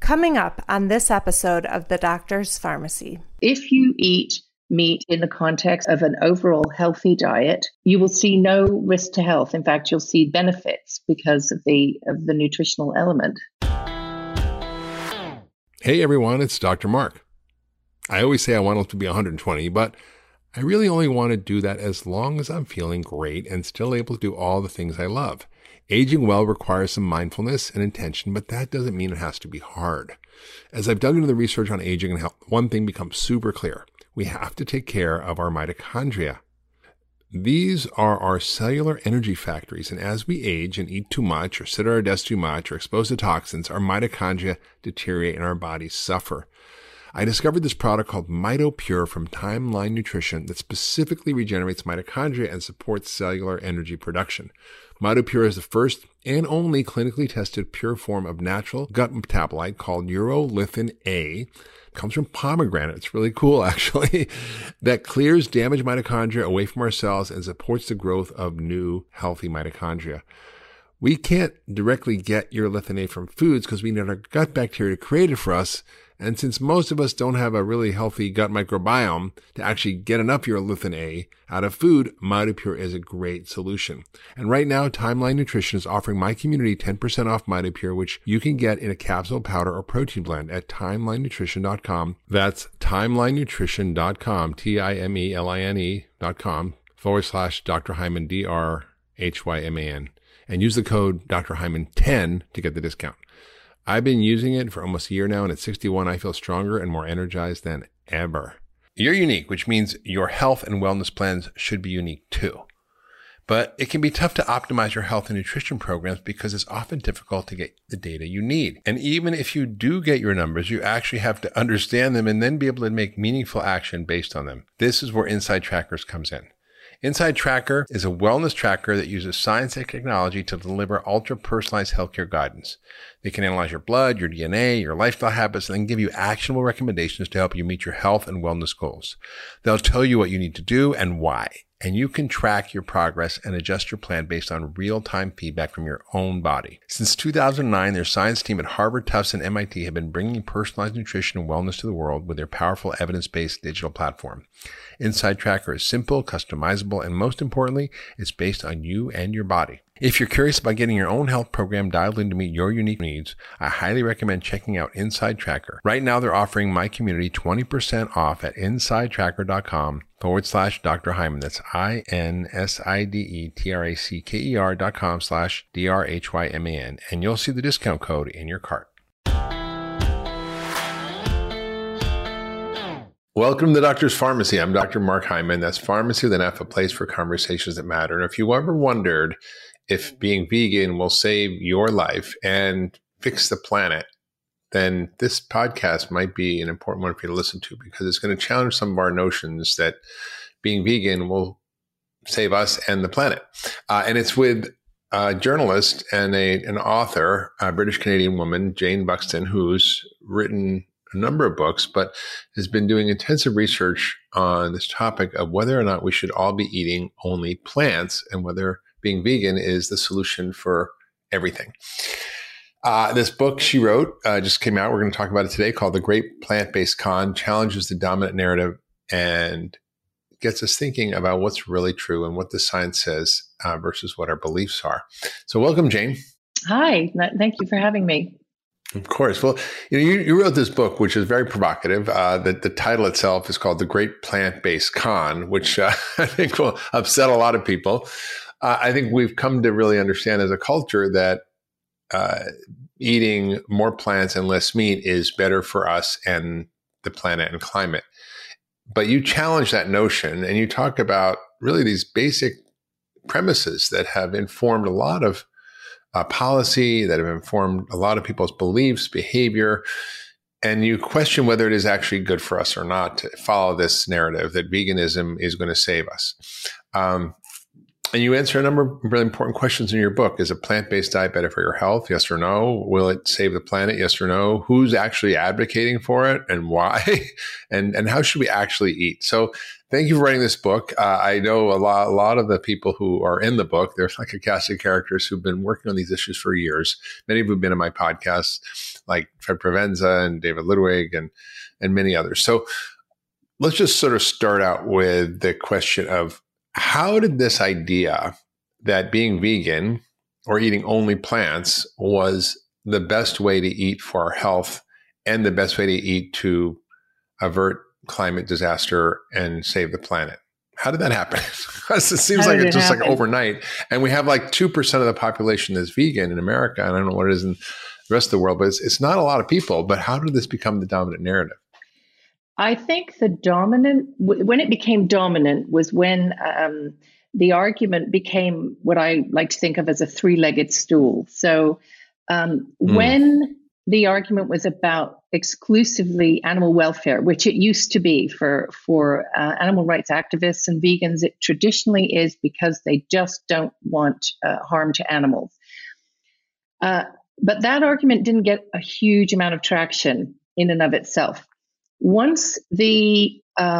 Coming up on this episode of The Doctor's Pharmacy. If you eat meat in the context of an overall healthy diet, you will see no risk to health. In fact, you'll see benefits because of the nutritional element. Hey everyone, it's Dr. Mark. I always say I want to be 120, but I really only want to do that as long as I'm feeling great and still able to do all the things I love. Aging well requires some mindfulness and intention, but that doesn't mean it has to be hard. As I've dug into the research on aging and health, one thing becomes super clear. We have to take care of our mitochondria. These are our cellular energy factories, and as we age and eat too much or sit at our desk too much or expose to toxins, our mitochondria deteriorate and our bodies suffer. I discovered this product called MitoPure from Timeline Nutrition that specifically regenerates mitochondria and supports cellular energy production. MitoPure is the first and only clinically tested pure form of natural gut metabolite called urolithin A. It comes from pomegranate. It's really cool, actually, that clears damaged mitochondria away from our cells and supports the growth of new, healthy mitochondria. We can't directly get urolithin A from foods because we need our gut bacteria created for us. And since most of us don't have a really healthy gut microbiome to actually get enough urolithin A out of food, MitoPure is a great solution. And right now, Timeline Nutrition is offering my community 10% off MitoPure, which you can get in a capsule, powder, or protein blend at timelinenutrition.com. That's timelinenutrition.com, TIMELINE.com/Dr. Hyman, DRHYMAN. And use the code Dr. Hyman 10 to get the discount. I've been using it for almost a year now, and at 61, I feel stronger and more energized than ever. You're unique, which means your health and wellness plans should be unique too. But it can be tough to optimize your health and nutrition programs because it's often difficult to get the data you need. And even if you do get your numbers, you actually have to understand them and then be able to make meaningful action based on them. This is where Inside Trackers comes in. Inside Tracker is a wellness tracker that uses science and technology to deliver ultra-personalized healthcare guidance. They can analyze your blood, your DNA, your lifestyle habits, and then give you actionable recommendations to help you meet your health and wellness goals. They'll tell you what you need to do and why, and you can track your progress and adjust your plan based on real-time feedback from your own body. Since 2009, their science team at Harvard, Tufts, and MIT have been bringing personalized nutrition and wellness to the world with their powerful evidence-based digital platform. Inside Tracker is simple, customizable, and most importantly, it's based on you and your body. If you're curious about getting your own health program dialed in to meet your unique needs, I highly recommend checking out Inside Tracker. Right now, they're offering my community 20% off at insidetracker.com/Dr. Hyman. That's INSIDETRACKER.com/DRHYMAN. And you'll see the discount code in your cart. Welcome to the Doctor's Pharmacy. I'm Dr. Mark Hyman. That's Pharmacy with an F, a place for conversations that matter. And if you ever wondered if being vegan will save your life and fix the planet, then this podcast might be an important one for you to listen to because it's going to challenge some of our notions that being vegan will save us and the planet. And it's with a journalist and an author, a British-Canadian woman, Jane Buxton, who's written a number of books, but has been doing intensive research on this topic of whether or not we should all be eating only plants and whether being vegan is the solution for everything. This book she wrote just came out. We're going to talk about it today, called The Great Plant-Based Con, challenges the dominant narrative and gets us thinking about what's really true and what the science says versus what our beliefs are. So welcome, Jane. Hi, thank you for having me. Of course. Well, you wrote this book, which is very provocative. The title itself is called The Great Plant-Based Con, which I think will upset a lot of people. I think we've come to really understand as a culture that eating more plants and less meat is better for us and the planet and climate. But you challenge that notion and you talk about really these basic premises that have informed a lot of policy, that have informed a lot of people's beliefs, behavior, and you question whether it is actually good for us or not to follow this narrative that veganism is going to save us. And you answer a number of really important questions in your book. Is a plant-based diet better for your health? Yes or no? Will it save the planet? Yes or no? Who's actually advocating for it and why? and how should we actually eat? So thank you for writing this book. I know a lot of the people who are in the book, there's like a cast of characters who've been working on these issues for years. Many of them have been in my podcast, like Fred Provenza and David Ludwig and many others. So let's just sort of start out with the question of, how did this idea that being vegan or eating only plants was the best way to eat for our health and the best way to eat to avert climate disaster and save the planet? How did that happen? Because it seems like it's just like overnight. And we have like 2% of the population that's vegan in America. And I don't know what it is in the rest of the world, but it's not a lot of people. But how did this become the dominant narrative? I think when it became dominant was when the argument became what I like to think of as a three-legged stool. So when the argument was about exclusively animal welfare, which it used to be for animal rights activists and vegans, it traditionally is because they just don't want harm to animals. But that argument didn't get a huge amount of traction in and of itself. Once the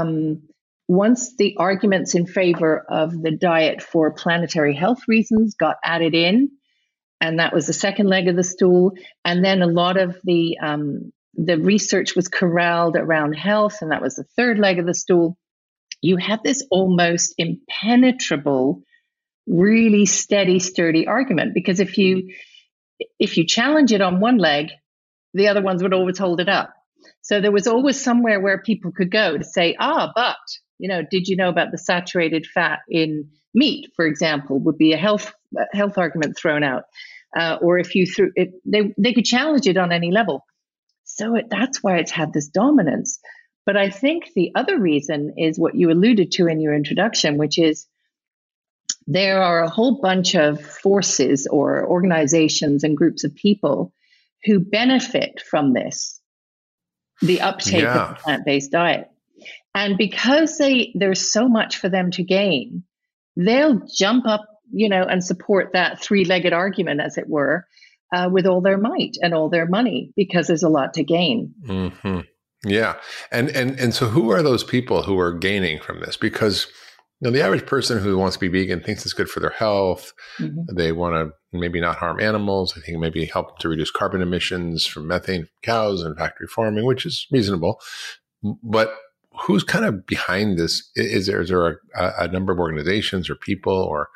arguments in favor of the diet for planetary health reasons got added in, and that was the second leg of the stool, and then a lot of the research was corralled around health, and that was the third leg of the stool, you have this almost impenetrable, really steady, sturdy argument. Because if you challenge it on one leg, the other ones would always hold it up. So there was always somewhere where people could go to say, but, did you know about the saturated fat in meat, for example, would be a health argument thrown out. Or if you threw it, they could challenge it on any level. So that's why it's had this dominance. But I think the other reason is what you alluded to in your introduction, which is there are a whole bunch of forces or organizations and groups of people who benefit from this. The uptake of the plant-based diet. And because there's so much for them to gain, they'll jump up, and support that three-legged argument, as it were, with all their might and all their money, because there's a lot to gain. Mm-hmm. Yeah. And so who are those people who are gaining from this? Because the average person who wants to be vegan thinks it's good for their health. Mm-hmm. They want to maybe not harm animals. I think maybe help to reduce carbon emissions from methane from cows and factory farming, which is reasonable. But who's kind of behind this? Is there a number of organizations or people, or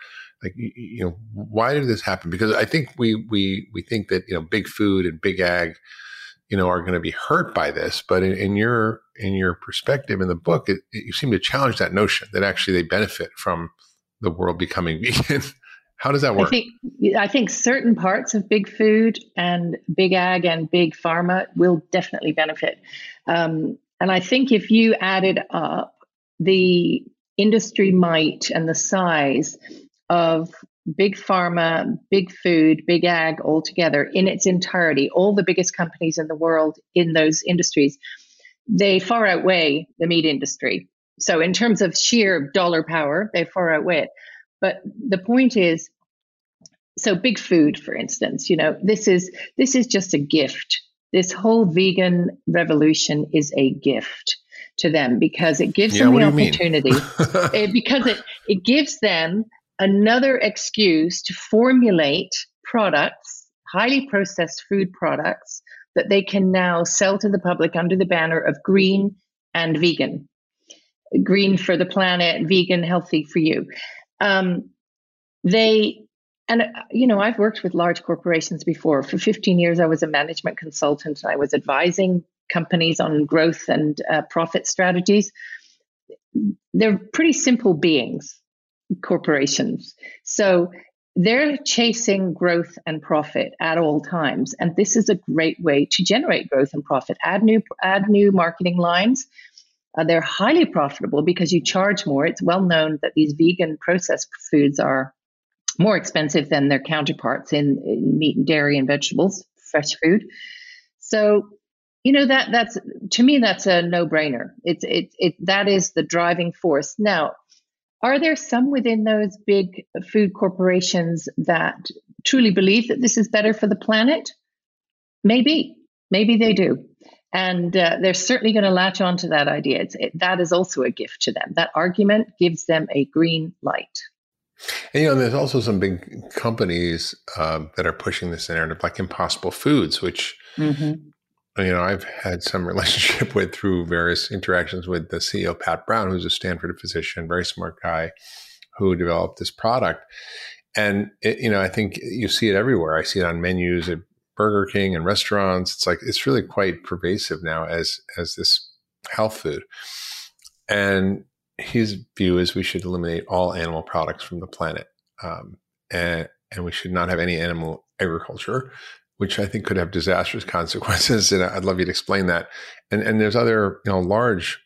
why did this happen? Because I think we think that big food and big ag are going to be hurt by this. But in your perspective in the book, you seem to challenge that notion that actually they benefit from the world becoming vegan. How does that work? I think certain parts of big food and big ag and big pharma will definitely benefit. And I think if you added up the industry might and the size of big pharma, big food, big ag all together in its entirety, all the biggest companies in the world in those industries, they far outweigh the meat industry. So in terms of sheer dollar power, they far outweigh it. But the point is, so big food, for instance, this is just a gift. This whole vegan revolution is a gift to them because it gives them the opportunity. Because it gives them another excuse to formulate products, highly processed food products, that they can now sell to the public under the banner of green and vegan. Green for the planet, vegan, healthy for you. I've worked with large corporations before. For 15 years, I was a management consultant. I was advising companies on growth and profit strategies. They're pretty simple beings, corporations. So they're chasing growth and profit at all times. And this is a great way to generate growth and profit. Add new marketing lines. They're highly profitable because you charge more. It's well known that these vegan processed foods are more expensive than their counterparts in meat and dairy and vegetables, fresh food. So, that's to me, that's a no-brainer. That is the driving force. Now, Are there some within those big food corporations that truly believe that this is better for the planet? Maybe they do. And they're certainly going to latch on to that idea. That is also a gift to them. That argument gives them a green light. And, there's also some big companies that are pushing this narrative, like Impossible Foods, which, I've had some relationship with through various interactions with the CEO, Pat Brown, who's a Stanford physician, very smart guy who developed this product. And, I think you see it everywhere. I see it on menus at Burger King and restaurants. It's really quite pervasive now as this health food. And his view is we should eliminate all animal products from the planet. And we should not have any animal agriculture, which I think could have disastrous consequences. And I'd love you to explain that. And there's other, large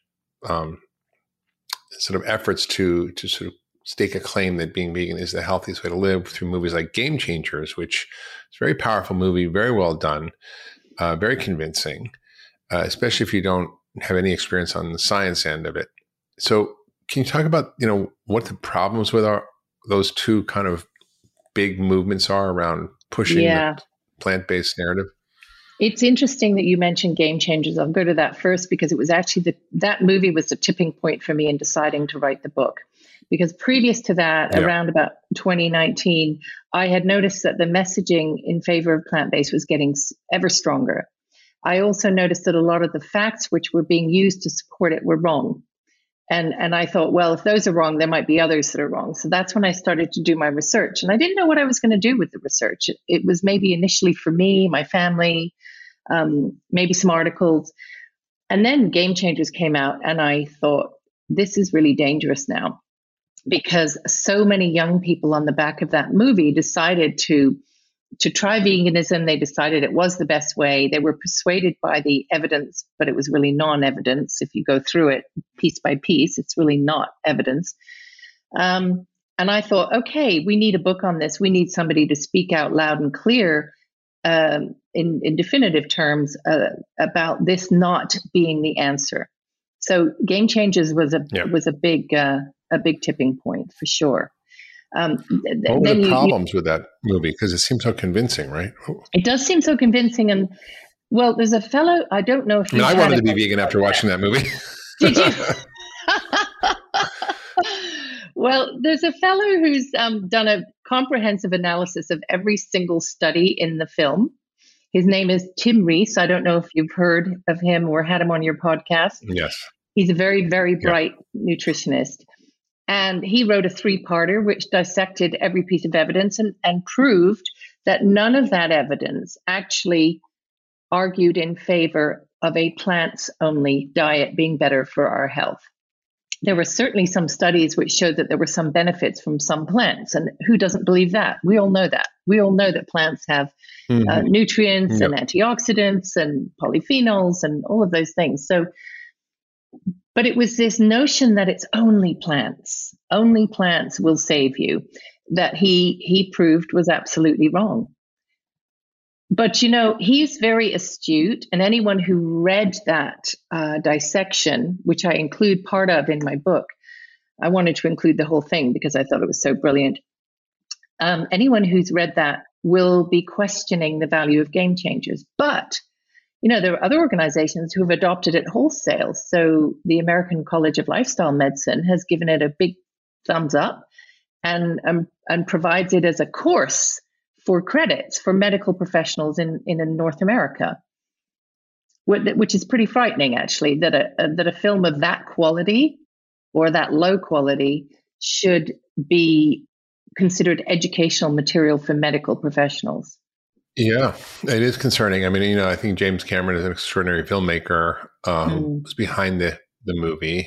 sort of efforts to sort of stake a claim that being vegan is the healthiest way to live through movies like Game Changers, which is a very powerful movie, very well done, very convincing, especially if you don't have any experience on the science end of it. So can you talk about, what the problems with those two kind of big movements are around pushing the plant-based narrative? It's interesting that you mentioned Game Changers. I'll go to that first because it was actually that movie was the tipping point for me in deciding to write the book. Because previous to that, around about 2019, I had noticed that the messaging in favor of plant-based was getting ever stronger. I also noticed that a lot of the facts which were being used to support it were wrong. And I thought, well, if those are wrong, there might be others that are wrong. So that's when I started to do my research. And I didn't know what I was going to do with the research. It was maybe initially for me, my family, maybe some articles. And then Game Changers came out, and I thought, this is really dangerous now. Because so many young people on the back of that movie decided to try veganism. They decided it was the best way. They were persuaded by the evidence, but it was really non-evidence. If you go through it piece by piece, it's really not evidence. And I thought, okay, we need a book on this. We need somebody to speak out loud and clear in definitive terms about this not being the answer. So Game Changers was a big tipping point for sure. What were the problems with that movie? Because it seems so convincing, right? It does seem so convincing. And well, there's a fellow, I don't know if I wanted to be vegan after watching that movie. Did you? Well, there's a fellow who's done a comprehensive analysis of every single study in the film. His name is Tim Rees. I don't know if you've heard of him or had him on your podcast. Yes. He's a very, very bright nutritionist. And he wrote a 3-parter which dissected every piece of evidence and proved that none of that evidence actually argued in favor of a plants-only diet being better for our health. There were certainly some studies which showed that there were some benefits from some plants. And who doesn't believe that? We all know that. We all know that plants have nutrients and antioxidants and polyphenols and all of those things. But it was this notion that it's only plants will save you, that he proved was absolutely wrong. But, he's very astute, and anyone who read that dissection, which I include part of in my book, I wanted to include the whole thing because I thought it was so brilliant. Anyone who's read that will be questioning the value of Game Changers. But there are other organizations who have adopted it wholesale. So the American College of Lifestyle Medicine has given it a big thumbs up and provides it as a course for credits for medical professionals in North America, which is pretty frightening, actually, that a film of that quality or that low quality should be considered educational material for medical professionals. Yeah, it is concerning. I mean, I think James Cameron is an extraordinary filmmaker, was behind the movie,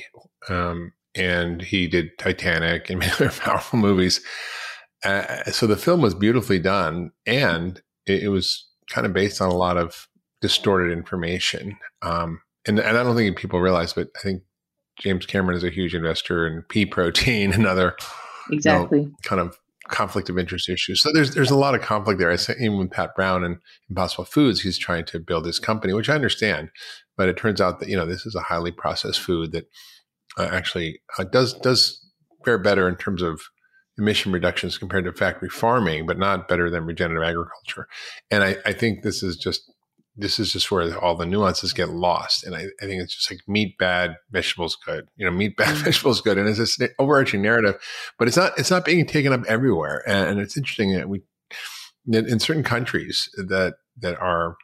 and he did Titanic and many other powerful movies. So the film was beautifully done, and it was kind of based on a lot of distorted information. And I don't think people realize, but I think James Cameron is a huge investor in pea protein and other kind of conflict of interest issues. So there's a lot of conflict there. I say even with Pat Brown and Impossible Foods, he's trying to build this company, which I understand, but it turns out that this is a highly processed food that actually does fare better in terms of emission reductions compared to factory farming, but not better than regenerative agriculture. And I think this is just where all the nuances get lost. And I think it's just like meat bad, vegetables good. Meat bad, vegetables good. And it's this overarching narrative, but it's not being taken up everywhere. And it's interesting that in certain countries that are,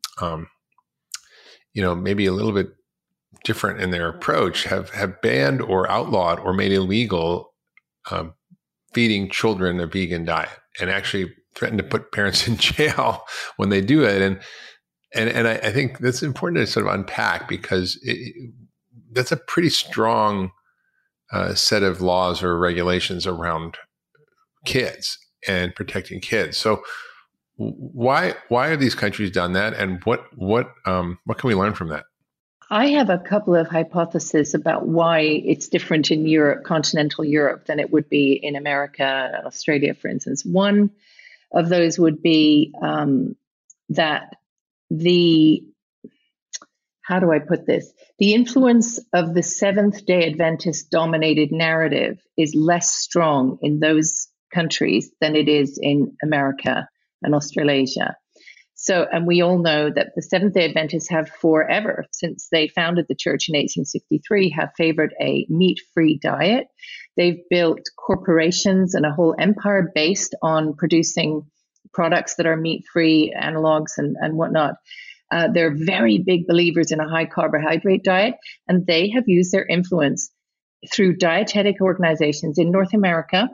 maybe a little bit different in their approach, have banned or outlawed or made illegal feeding children a vegan diet, and actually threatened to put parents in jail when they do it. And I think that's important to sort of unpack, because that's a pretty strong set of laws or regulations around kids and protecting kids. So why have these countries done that, and what can we learn from that? I have a couple of hypotheses about why it's different in Europe, continental Europe, than it would be in America, Australia, for instance. One of those would be that how do I put this? The influence of the Seventh-day Adventist dominated narrative is less strong in those countries than it is in America and Australasia. So, and we all know that the Seventh-day Adventists have forever, since they founded the church in 1863, have favored a meat-free diet. They've built corporations and a whole empire based on producing products that are meat-free, analogs and whatnot. They're very big believers in a high carbohydrate diet, and they have used their influence through dietetic organizations in North America.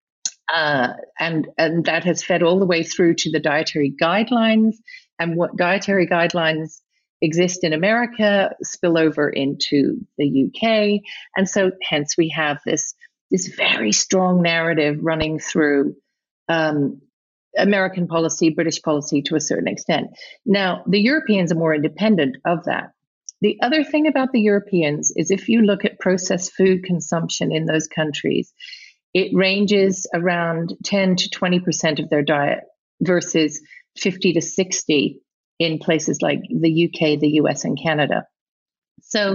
And that has fed all the way through to the dietary guidelines, and what dietary guidelines exist in America spill over into the UK. And so hence we have this very strong narrative running through American policy, British policy to a certain extent. Now, the Europeans are more independent of that. The other thing about the Europeans is if you look at processed food consumption in those countries, it ranges around 10 to 20% of their diet versus 50 to 60 in places like the UK, the US, and Canada. So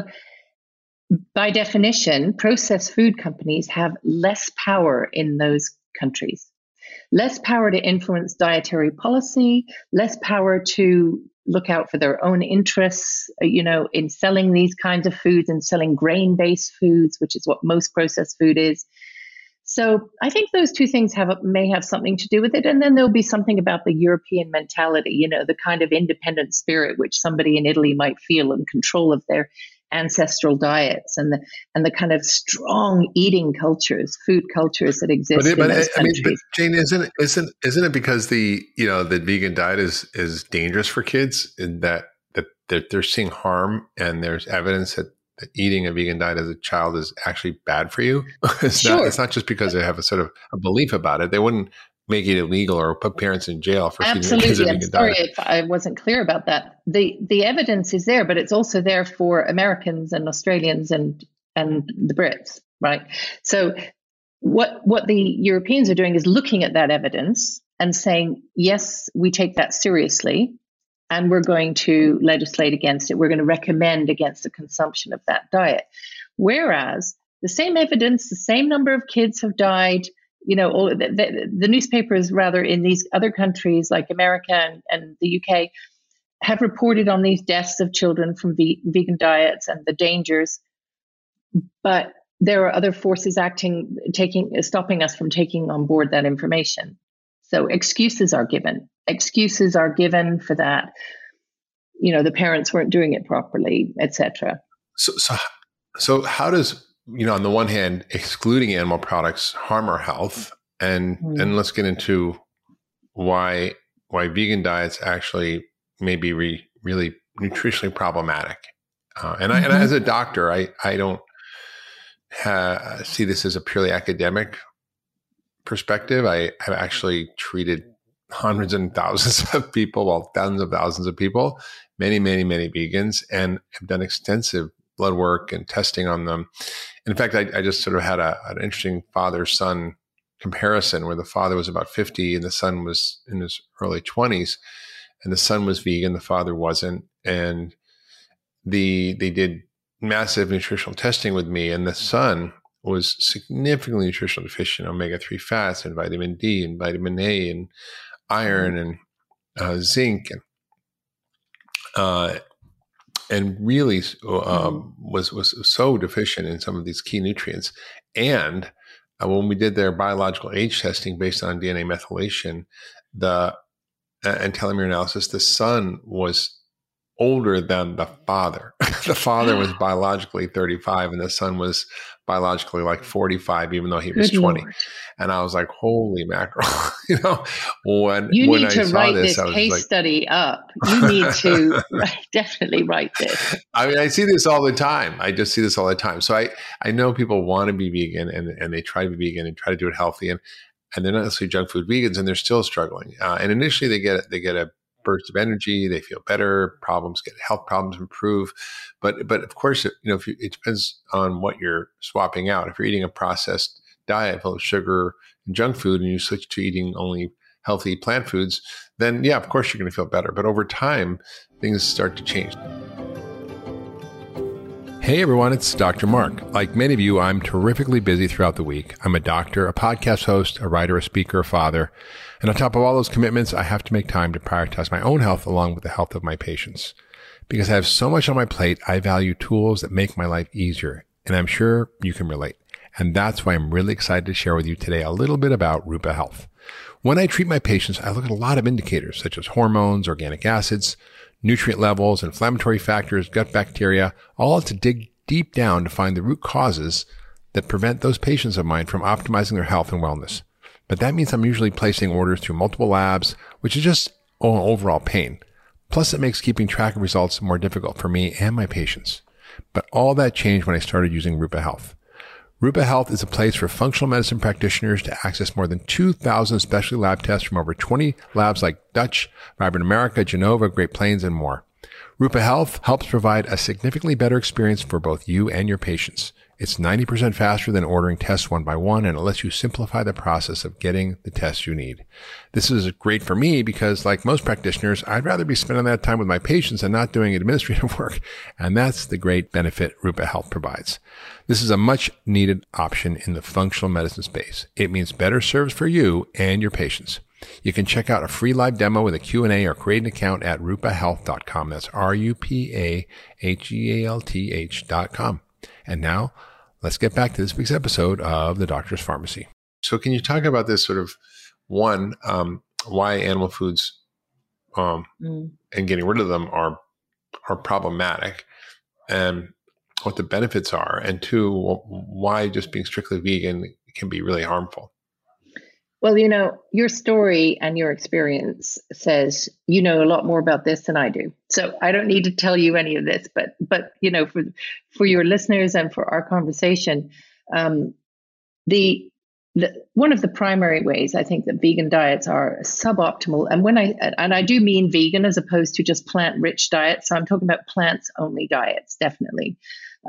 by definition, processed food companies have less power in those countries, less power to influence dietary policy, less power to look out for their own interests, in selling these kinds of foods and selling grain-based foods, which is what most processed food is. So I think those two things may have something to do with it. And then there'll be something about the European mentality, the kind of independent spirit which somebody in Italy might feel in control of their ancestral diets, and the kind of strong eating cultures, food cultures that exist in those countries. But Jane, isn't it because the vegan diet is dangerous for kids, in that they're seeing harm, and there's evidence that eating a vegan diet as a child is actually bad for you? It's not just because they have a sort of a belief about it. They wouldn't make it illegal or put parents in jail for feeding their kids a vegan diet. Absolutely. I'm sorry if I wasn't clear about that. The evidence is there, but it's also there for Americans and Australians and the Brits, right? So what the Europeans are doing is looking at that evidence and saying, yes, we take that seriously, and we're going to legislate against it. We're going to recommend against the consumption of that diet. Whereas the same evidence, the same number of kids have died, all the newspapers rather in these other countries like America and the UK have reported on these deaths of children from vegan diets and the dangers. But there are other forces stopping us from taking on board that information. So excuses are given. Excuses are given for that. The parents weren't doing it properly, etc. So how does, on the one hand, excluding animal products harm our health? And let's get into why vegan diets actually may be really nutritionally problematic. And as a doctor, I don't see this as a purely academic perspective. I've actually treated hundreds and thousands of people, thousands of thousands of people, many, many, many vegans, and have done extensive blood work and testing on them. And in fact, I just sort of had an interesting father-son comparison where the father was about 50 and the son was in his early 20s, and the son was vegan, the father wasn't. And they did massive nutritional testing with me, and the son was significantly nutritionally deficient in omega-3 fats and vitamin D and vitamin A and iron and zinc and really was so deficient in some of these key nutrients. And when we did their biological age testing based on DNA methylation, and telomere analysis, the son was older than the father. The father was biologically 35 and the son was biologically like 45, even though he was 20. Lord. And I was like, holy mackerel. When you need I to saw write this, this case study up. You need to definitely write this. I mean, I see this all the time. I just see this all the time. So I know people want to be vegan and they try to be vegan and try to do it healthy and they're not necessarily junk food vegans and they're still struggling. And initially they get a burst of energy, they feel better, health problems improve. But of course, it depends on what you're swapping out. If you're eating a processed diet full of sugar and junk food and you switch to eating only healthy plant foods, then yeah, of course you're going to feel better. But over time, things start to change. Hey everyone, it's Dr. Mark. Like many of you, I'm terrifically busy throughout the week. I'm a doctor, a podcast host, a writer, a speaker, a father. And on top of all those commitments, I have to make time to prioritize my own health along with the health of my patients. Because I have so much on my plate, I value tools that make my life easier. And I'm sure you can relate. And that's why I'm really excited to share with you today a little bit about Rupa Health. When I treat my patients, I look at a lot of indicators such as hormones, organic acids, nutrient levels, inflammatory factors, gut bacteria, all to dig deep down to find the root causes that prevent those patients of mine from optimizing their health and wellness. But that means I'm usually placing orders through multiple labs, which is just an overall pain. Plus, it makes keeping track of results more difficult for me and my patients. But all that changed when I started using Rupa Health. Rupa Health is a place for functional medicine practitioners to access more than 2,000 specialty lab tests from over 20 labs like Dutch, Vibrant America, Genova, Great Plains, and more. Rupa Health helps provide a significantly better experience for both you and your patients. It's 90% faster than ordering tests one by one, and it lets you simplify the process of getting the tests you need. This is great for me because, like most practitioners, I'd rather be spending that time with my patients and not doing administrative work. And that's the great benefit Rupa Health provides. This is a much needed option in the functional medicine space. It means better service for you and your patients. You can check out a free live demo with a Q&A or create an account at rupahealth.com. That's rupahealth.com. And now let's get back to this week's episode of The Doctor's Pharmacy. So can you talk about this sort of why animal foods and getting rid of them are problematic and what the benefits are, and two, why just being strictly vegan can be really harmful? Well, your story and your experience says you know a lot more about this than I do. So I don't need to tell you any of this, but for your listeners and for our conversation, one of the primary ways I think that vegan diets are suboptimal, and I do mean vegan as opposed to just plant-rich diets. So I'm talking about plants-only diets, definitely.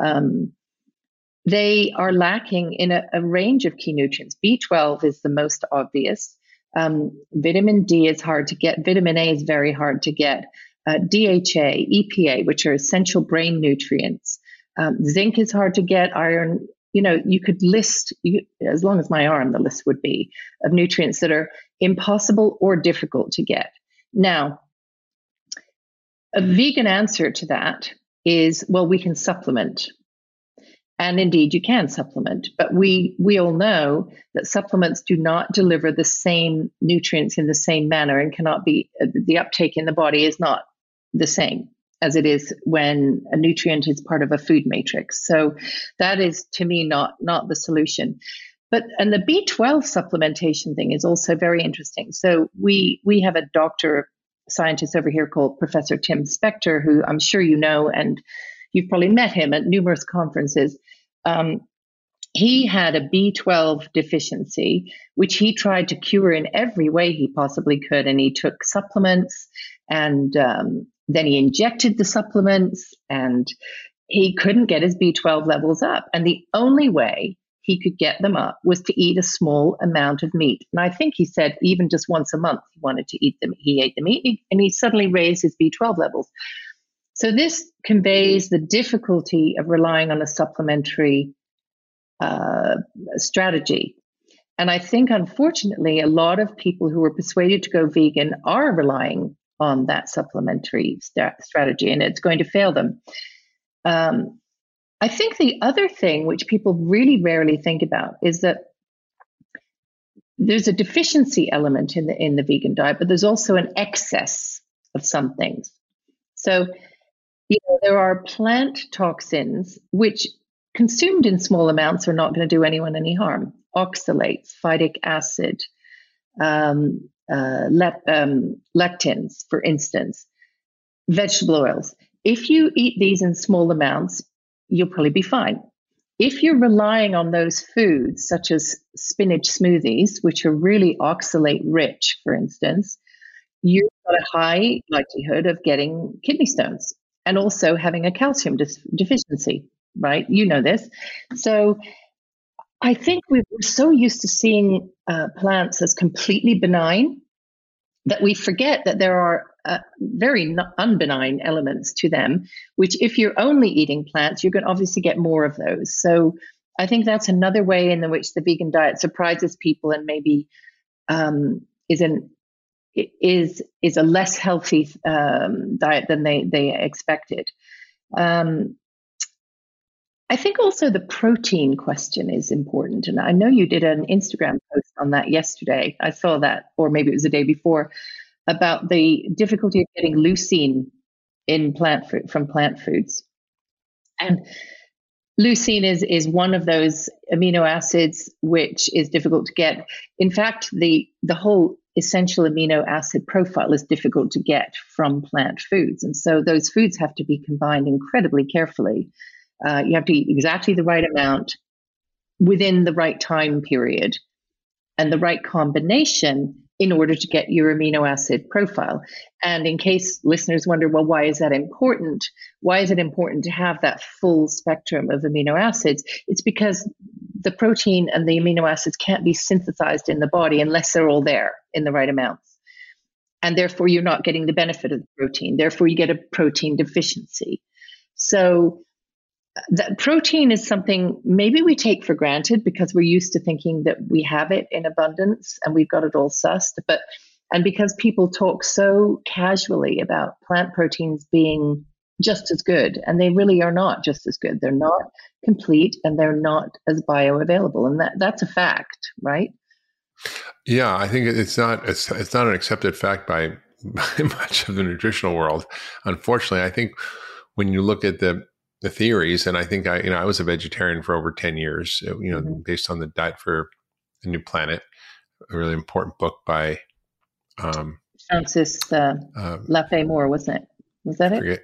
They are lacking in a range of key nutrients. B12 is the most obvious. Vitamin D is hard to get. Vitamin A is very hard to get. DHA, EPA, which are essential brain nutrients. Zinc is hard to get. Iron, you could list, as long as my arm, the list would be, of nutrients that are impossible or difficult to get. Now, a vegan answer to that is, well, we can supplement. And indeed, you can supplement, but we all know that supplements do not deliver the same nutrients in the same manner and cannot be, the uptake in the body is not the same as it is when a nutrient is part of a food matrix. So that is, to me, not the solution. And the B12 supplementation thing is also very interesting. So we have a doctor scientist over here called Professor Tim Spector, who I'm sure you know, and you've probably met him at numerous conferences. He had a B12 deficiency, which he tried to cure in every way he possibly could. And he took supplements and then he injected the supplements and he couldn't get his B12 levels up. And the only way he could get them up was to eat a small amount of meat. And I think he said even just once a month he wanted to eat them. He ate the meat and he suddenly raised his B12 levels. So this conveys the difficulty of relying on a supplementary strategy. And I think, unfortunately, a lot of people who are persuaded to go vegan are relying on that supplementary strategy, and it's going to fail them. I think the other thing, which people really rarely think about, is that there's a deficiency element in the vegan diet, but there's also an excess of some things. So, there are plant toxins which, consumed in small amounts, are not going to do anyone any harm. Oxalates, phytic acid, lectins, for instance, vegetable oils. If you eat these in small amounts, you'll probably be fine. If you're relying on those foods, such as spinach smoothies, which are really oxalate rich, for instance, you've got a high likelihood of getting kidney stones and also having a calcium deficiency, right? You know this. So I think we're so used to seeing plants as completely benign that we forget that there are very unbenign elements to them, which if you're only eating plants, you're going to obviously get more of those. So I think that's another way in which the vegan diet surprises people and maybe is a less healthy diet than they expected. I think also the protein question is important. And I know you did an Instagram post on that yesterday. I saw that, or maybe it was the day before, about the difficulty of getting leucine in from plant foods. And leucine is one of those amino acids which is difficult to get. In fact, the whole essential amino acid profile is difficult to get from plant foods. And so those foods have to be combined incredibly carefully. You have to eat exactly the right amount within the right time period and the right combination in order to get your amino acid profile. And in case listeners wonder, well, why is that important? Why is it important to have that full spectrum of amino acids? It's because the protein and the amino acids can't be synthesized in the body unless they're all there in the right amounts. And therefore, you're not getting the benefit of the protein. Therefore, you get a protein deficiency. So that protein is something maybe we take for granted because we're used to thinking that we have it in abundance and we've got it all sussed. And because people talk so casually about plant proteins being just as good, and they really are not just as good. They're not complete and they're not as bioavailable. And that's a fact, right? Yeah, I think it's not an accepted fact by much of the nutritional world. Unfortunately, I think when you look at the theories, and I think I was a vegetarian for over 10 years, based on the Diet for a New Planet, a really important book by Francis Lafay-Moore, wasn't it? Was that it?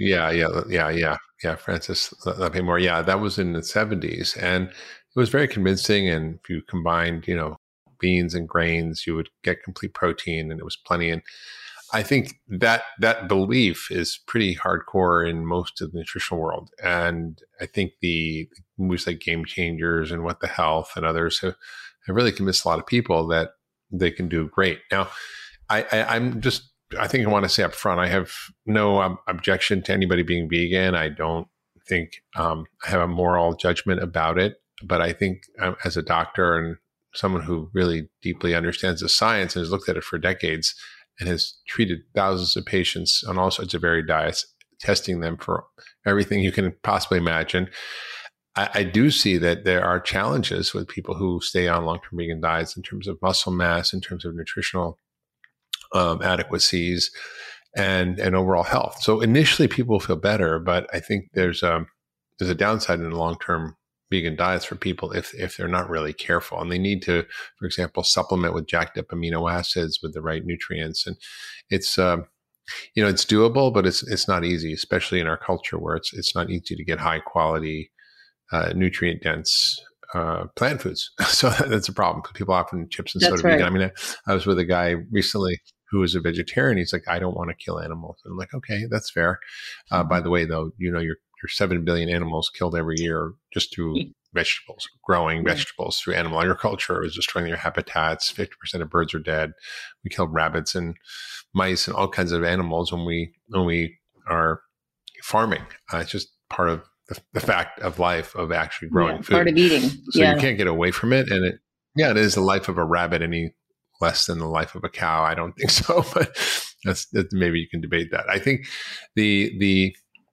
Yeah. Francis Lafay-Moore. Yeah, that was in the 70s, and it was very convincing. And if you combined, beans and grains, you would get complete protein, and it was plenty. And I think that belief is pretty hardcore in most of the nutritional world. And I think the movies like Game Changers and What the Health and others have really convinced a lot of people that they can do great. Now, I think I want to say up front, I have no objection to anybody being vegan. I don't think I have a moral judgment about it. But I think as a doctor and someone who really deeply understands the science and has looked at it for decades, and has treated thousands of patients on all sorts of varied diets, testing them for everything you can possibly imagine. I do see that there are challenges with people who stay on long-term vegan diets in terms of muscle mass, in terms of nutritional adequacies, and overall health. So initially, people feel better, but I think there's a downside in the long-term vegan diets for people if they're not really careful, and they need to, for example, supplement with jacked up amino acids with the right nutrients. And it's it's doable, but it's not easy, especially in our culture where it's not easy to get high quality nutrient dense plant foods. So that's a problem because people often chips and soda vegan. I mean, I was with a guy recently who was a vegetarian. He's like, I don't want to kill animals. And I'm like, okay, that's fair. By the way, though, your 7 billion animals killed every year just through vegetables, growing vegetables through animal agriculture is destroying their habitats. 50% of birds are dead. We killed rabbits and mice and all kinds of animals when we are farming. It's just part of the fact of life of actually growing food. Part of eating. So you can't get away from it. And it is the life of a rabbit any less than the life of a cow. I don't think so, but that's maybe you can debate that. I think the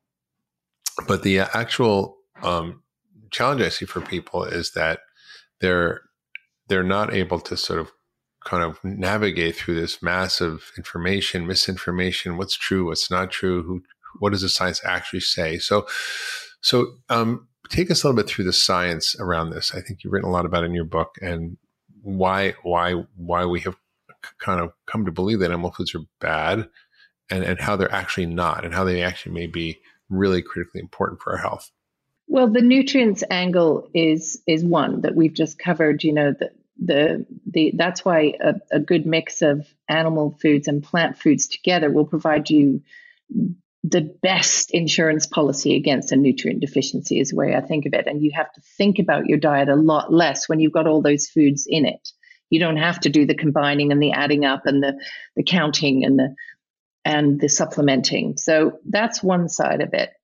actual challenge I see for people is that they're not able to sort of kind of navigate through this massive information, misinformation, what's true, what's not true, what does the science actually say? So take us a little bit through the science around this. I think you've written a lot about it in your book, and why we have kind of come to believe that animal foods are bad, and how they're actually not, and how they actually may be really critically important for our health. Well, the nutrients angle is one that we've just covered. That's why a good mix of animal foods and plant foods together will provide you the best insurance policy against a nutrient deficiency, is the way I think of it. And you have to think about your diet a lot less when you've got all those foods in it. You don't have to do the combining and the adding up and the counting and the supplementing. So that's one side of it.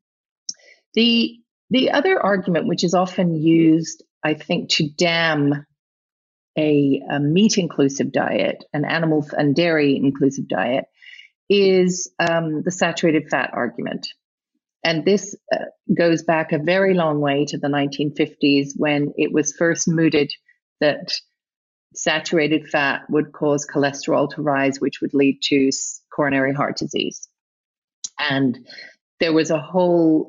The other argument, which is often used, I think, to damn a meat-inclusive diet, an animal and dairy-inclusive diet, is the saturated fat argument. And this goes back a very long way to the 1950s, when it was first mooted that saturated fat would cause cholesterol to rise, which would lead to coronary heart disease. And there was a whole,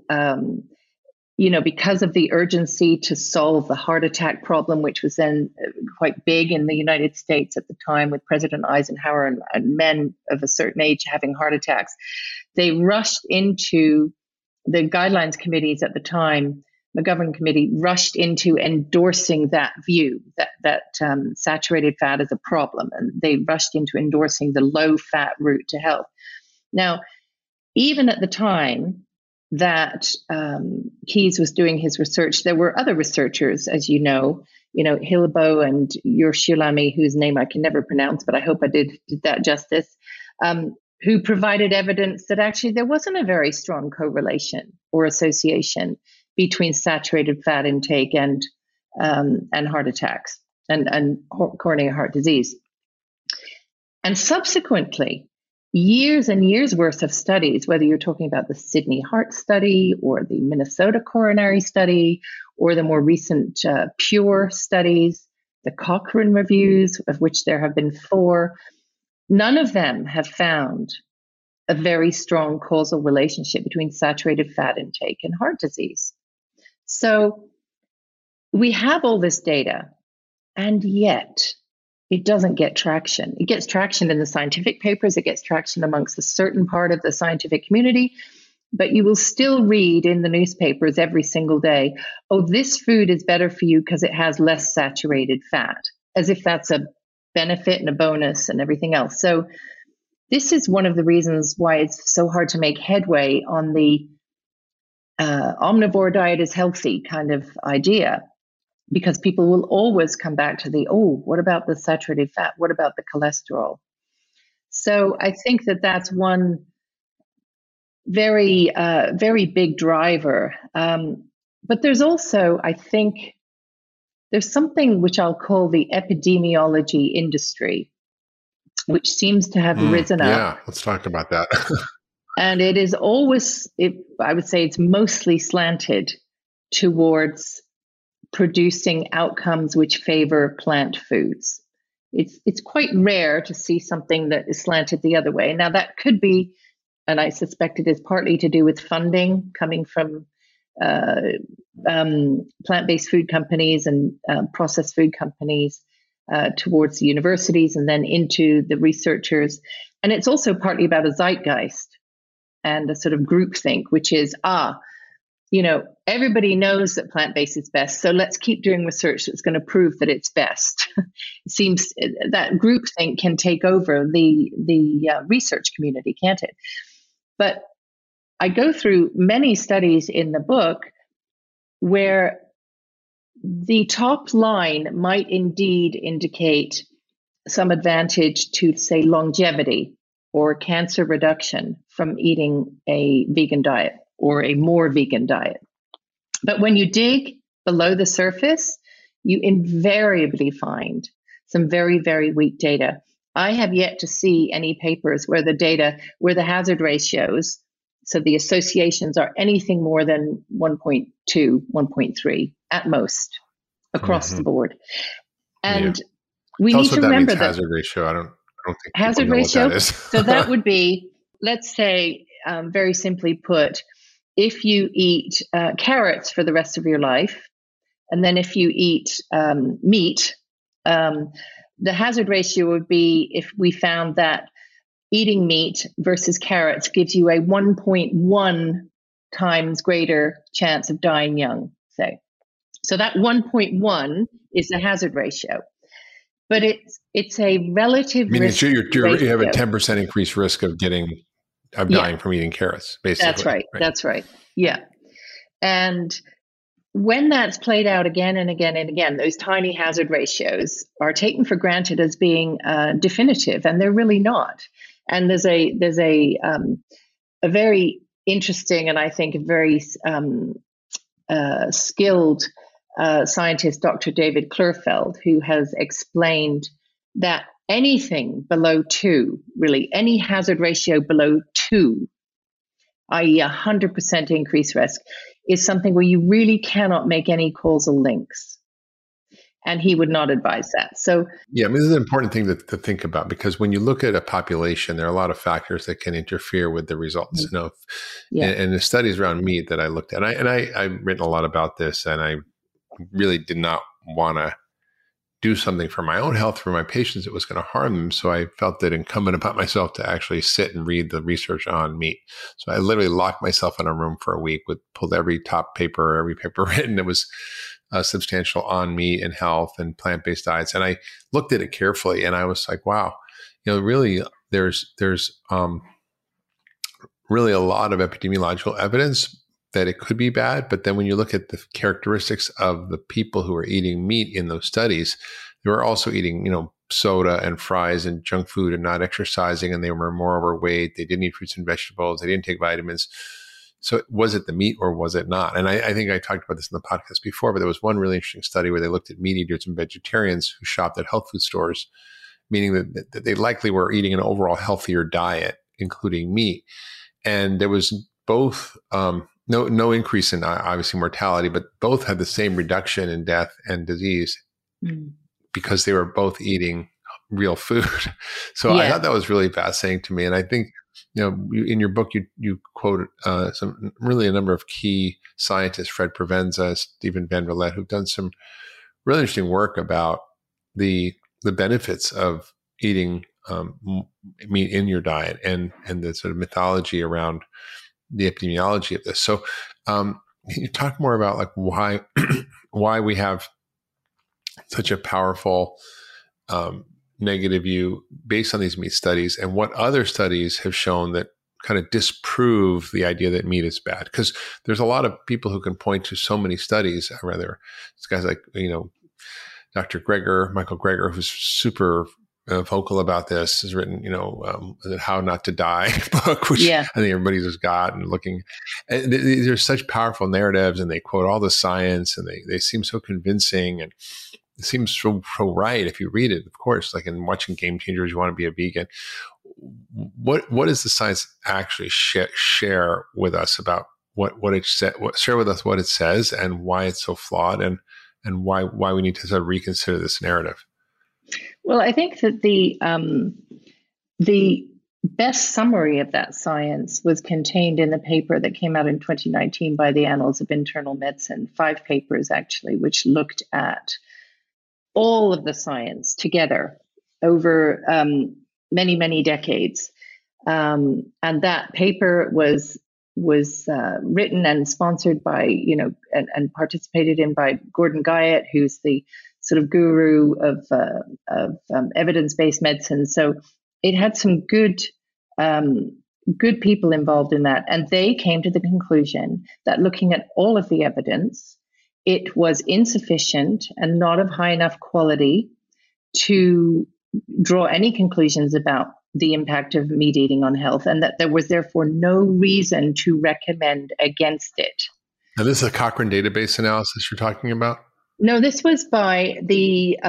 because of the urgency to solve the heart attack problem, which was then quite big in the United States at the time, with President Eisenhower and men of a certain age having heart attacks, they rushed into the guidelines committees at the time. McGovern Committee rushed into endorsing that view that saturated fat is a problem, and they rushed into endorsing the low-fat route to health. Now, even at the time that Keyes was doing his research, there were other researchers, as you know, Hillebo and Yershulami, whose name I can never pronounce, but I hope I did that justice, who provided evidence that actually there wasn't a very strong correlation or association between saturated fat intake and heart attacks and coronary heart disease. And subsequently, years and years worth of studies, whether you're talking about the Sydney Heart Study or the Minnesota Coronary Study or the more recent PURE studies, the Cochrane reviews, of which there have been 4, none of them have found a very strong causal relationship between saturated fat intake and heart disease. So we have all this data, and yet it doesn't get traction. It gets traction in the scientific papers. It gets traction amongst a certain part of the scientific community. But you will still read in the newspapers every single day, oh, this food is better for you because it has less saturated fat, as if that's a benefit and a bonus and everything else. So this is one of the reasons why it's so hard to make headway on the omnivore diet is healthy kind of idea, because people will always come back to what about the saturated fat? What about the cholesterol? So I think that that's one very, very big driver. But there's also, I think, there's something which I'll call the epidemiology industry, which seems to have risen up. Yeah, let's talk about that. And it is always, I would say it's mostly slanted towards producing outcomes which favor plant foods. It's quite rare to see something that is slanted the other way. Now, that could be, and I suspect it is partly to do with funding coming from plant-based food companies and processed food companies towards the universities and then into the researchers. And it's also partly about a zeitgeist and a sort of groupthink, which is, everybody knows that plant-based is best, so let's keep doing research that's going to prove that it's best. It seems that groupthink can take over the research community, can't it? But I go through many studies in the book where the top line might indeed indicate some advantage to, say, longevity or cancer reduction from eating a vegan diet or a more vegan diet. But when you dig below the surface, you invariably find some very, very weak data. I have yet to see any papers where the hazard ratios, so the associations, are anything more than 1.2, 1.3 at most across the board. And we Tell need us what to that remember means, that hazard ratio. I don't think hazard people know ratio. what that is. So that would be, let's say, very simply put, if you eat carrots for the rest of your life, and then if you eat meat, the hazard ratio would be if we found that eating meat versus carrots gives you a 1.1 times greater chance of dying young, say. So that 1.1 is the hazard ratio. But it's a relative risk. Meaning you have a 10% increased risk of dying from eating carrots, basically. That's right. That's right. Yeah. And when that's played out again and again and again, those tiny hazard ratios are taken for granted as being definitive, and they're really not. And there's a very interesting and I think a very skilled scientist, Dr. David Klurfeld, who has explained that anything below 2, really any hazard ratio below 2, i.e. 100% increased risk, is something where you really cannot make any causal links. And he would not advise that. So yeah, this is an important thing to think about, because when you look at a population, there are a lot of factors that can interfere with the results. And the studies around meat that I looked at, and I've written a lot about this, and I really did not want to do something for my own health, for my patients that was going to harm them. So I felt it incumbent upon myself to actually sit and read the research on meat. So I literally locked myself in a room for a week, pulled every paper written that was substantial on meat and health and plant-based diets. And I looked at it carefully, and I was like, wow, really there's really a lot of epidemiological evidence that it could be bad. But then when you look at the characteristics of the people who are eating meat in those studies, they were also eating, soda and fries and junk food and not exercising, and they were more overweight. They didn't eat fruits and vegetables. They didn't take vitamins. So was it the meat or was it not? And I think I talked about this in the podcast before, but there was one really interesting study where they looked at meat eaters and vegetarians who shopped at health food stores, meaning that they likely were eating an overall healthier diet, including meat. And there was both no increase in obviously mortality, but both had the same reduction in death and disease because they were both eating real food. So I thought that was really fascinating to me. And I think, in your book, you quote a number of key scientists, Fred Provenza, Stephen Van Vliet, who've done some really interesting work about the benefits of eating meat in your diet and the sort of mythology around the epidemiology of this. So can you talk more about like why we have such a powerful negative view based on these meat studies, and what other studies have shown that kind of disprove the idea that meat is bad? Because there's a lot of people who can point to so many studies, it's guys like, Dr. Michael Greger, who's super vocal about this, has written, How Not to Die book, which I think everybody's just got and looking. And there's such powerful narratives, and they quote all the science, and they seem so convincing, and it seems so right if you read it, of course. Like in watching Game Changers, you want to be a vegan. What does the science actually share with us about what it said? Share with us what it says and why it's so flawed, and why we need to sort of reconsider this narrative. Well, I think that the best summary of that science was contained in the paper that came out in 2019 by the Annals of Internal Medicine, 5 papers actually, which looked at all of the science together over many, many decades. And that paper was written and sponsored by, and participated in by Gordon Guyatt, who's the sort of guru of evidence-based medicine. So it had some good people involved in that. And they came to the conclusion that looking at all of the evidence, it was insufficient and not of high enough quality to draw any conclusions about the impact of meat eating on health, and that there was therefore no reason to recommend against it. Now, this is a Cochrane database analysis you're talking about? No, this was by the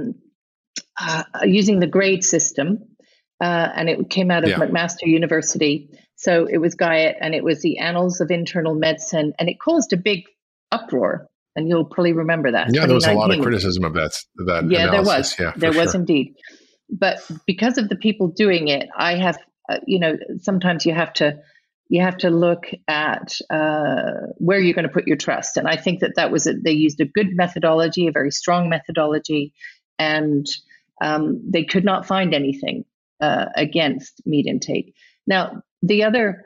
using the grade system, and it came out of McMaster University. So it was Guyot, and it was the Annals of Internal Medicine, and it caused a big uproar. And you'll probably remember that. Yeah, there was a lot of criticism of that. Yeah, analysis. There was indeed. But because of the people doing it, I have, sometimes you have to look at where you're going to put your trust. And I think that was they used a good methodology, a very strong methodology, and they could not find anything against meat intake. Now, the other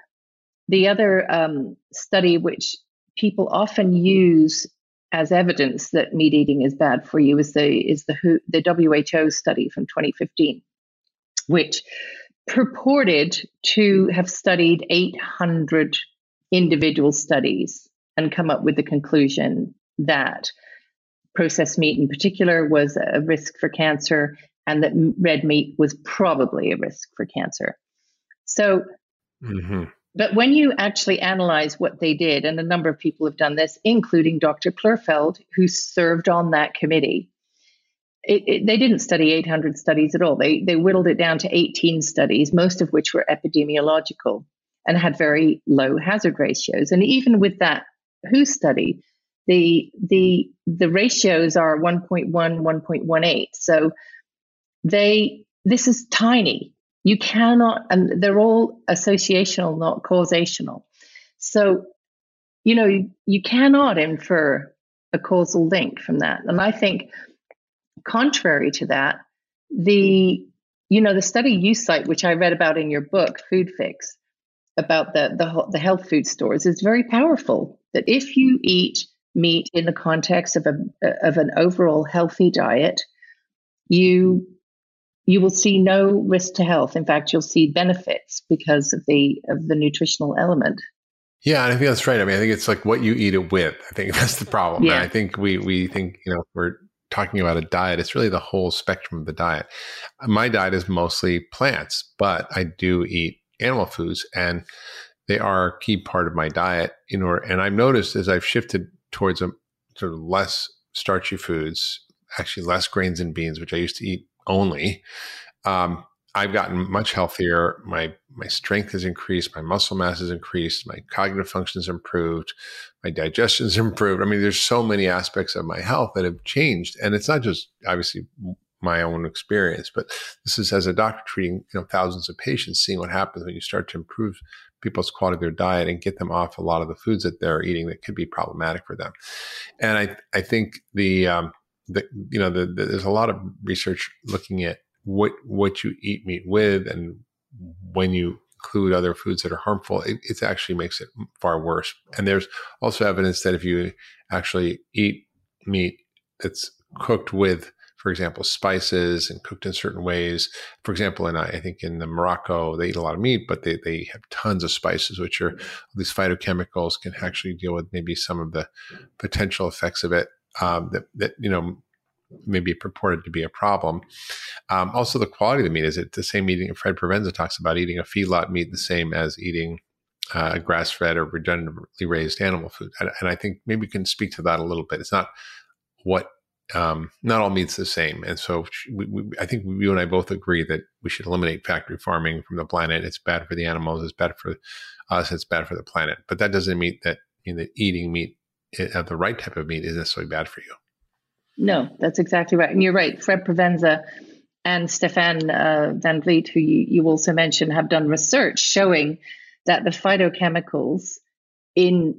study which people often use as evidence that meat eating is bad for you is the WHO study from 2015, which purported to have studied 800 individual studies and come up with the conclusion that processed meat in particular was a risk for cancer, and that red meat was probably a risk for cancer. So, but when you actually analyze what they did, and a number of people have done this, including Dr. Plurfeld, who served on that committee, they didn't study 800 studies at all. They whittled it down to 18 studies, most of which were epidemiological and had very low hazard ratios. And even with that WHO study, the ratios are 1.1, 1.18. So this is tiny. You cannot, and they're all associational, not causational. So, you cannot infer a causal link from that. And I think, contrary to that, the study you cite, which I read about in your book, Food Fix, about the health food stores, is very powerful. That if you eat meat in the context of an overall healthy diet, you will see no risk to health. In fact, you'll see benefits because of the nutritional element. Yeah, and I think that's right. I mean, I think it's like what you eat it with. I think that's the problem. Yeah. And I think we think, if we're talking about a diet, it's really the whole spectrum of the diet. My diet is mostly plants, but I do eat animal foods, and they are a key part of my diet. And I've noticed as I've shifted towards a sort of less starchy foods, actually less grains and beans, which I used to eat only, I've gotten much healthier. My strength has increased. My muscle mass has increased. My cognitive function has improved. My digestion has improved. I mean, there's so many aspects of my health that have changed. And it's not just obviously my own experience, but this is as a doctor treating thousands of patients, seeing what happens when you start to improve people's quality of their diet and get them off a lot of the foods that they're eating that could be problematic for them. And I think there's a lot of research looking at what you eat meat with, and when you include other foods that are harmful, it actually makes it far worse. And there's also evidence that if you actually eat meat that's cooked with, for example, spices and cooked in certain ways, for example, I think in Morocco, they eat a lot of meat, but they have tons of spices, which are these phytochemicals, can actually deal with maybe some of the potential effects of it that may be purported to be a problem. Also, the quality of the meat is the same eating. Fred Provenza talks about eating a feedlot meat the same as eating grass-fed or regeneratively raised animal food. And I think maybe we can speak to that a little bit. It's not not all meat's the same. And so I think you and I both agree that we should eliminate factory farming from the planet. It's bad for the animals. It's bad for us. It's bad for the planet. But that doesn't mean that eating meat, the right type of meat, is necessarily bad for you. No, that's exactly right. And you're right. Fred Provenza and Stefan Van Vliet, who you also mentioned, have done research showing that the phytochemicals in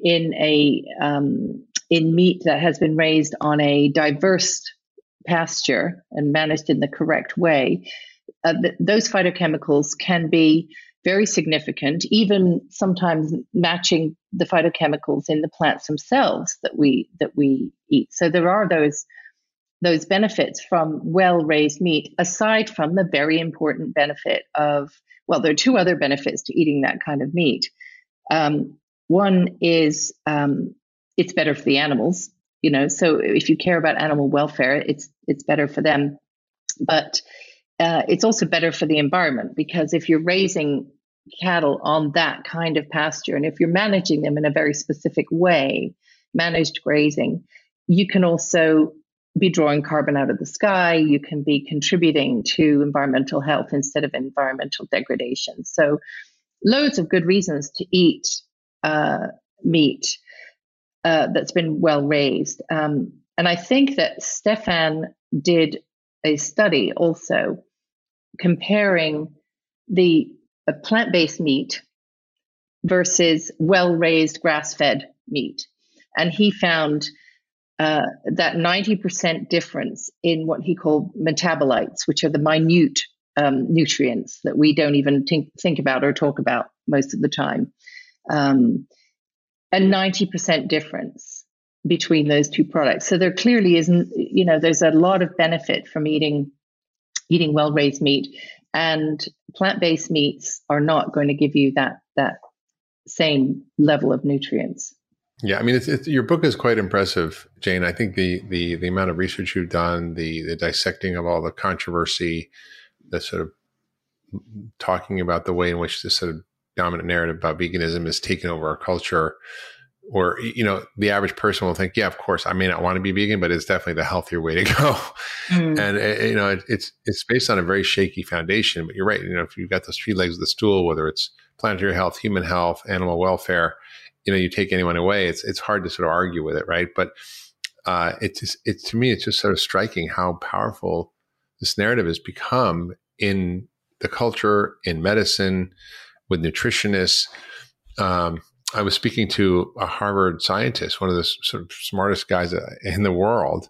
meat that has been raised on a diverse pasture and managed in the correct way, those phytochemicals can be very significant, even sometimes matching the phytochemicals in the plants themselves that we eat. So there are those benefits from well-raised meat, aside from the very important benefit of, well, there are two other benefits to eating that kind of meat. One is it's better for the animals, so if you care about animal welfare, it's better for them. But it's also better for the environment, because if you're raising cattle on that kind of pasture, and if you're managing them in a very specific way, managed grazing, you can also be drawing carbon out of the sky. You can be contributing to environmental health instead of environmental degradation. So loads of good reasons to eat meat that's been well raised. And I think that Stefan did a study also comparing the plant-based meat versus well-raised grass-fed meat. And he found that 90% difference in what he called metabolites, which are the minute nutrients that we don't even think about or talk about most of the time. A 90% difference between those two products. So there clearly isn't, there's a lot of benefit from eating well-raised meat, and plant-based meats are not going to give you that same level of nutrients. Yeah, I mean, your book is quite impressive, Jane. I think the amount of research you've done, the dissecting of all the controversy, the sort of talking about the way in which this sort of dominant narrative about veganism has taken over our culture, or, the average person will think, yeah, of course, I may not want to be vegan, but it's definitely the healthier way to go. And, it's based on a very shaky foundation, but you're right. If you've got those three legs of the stool, whether it's planetary health, human health, animal welfare, you take anyone away, it's hard to sort of argue with it. Right. But, to me, it's just sort of striking how powerful this narrative has become in the culture, in medicine, with nutritionists. I was speaking to a Harvard scientist, one of the sort of smartest guys in the world,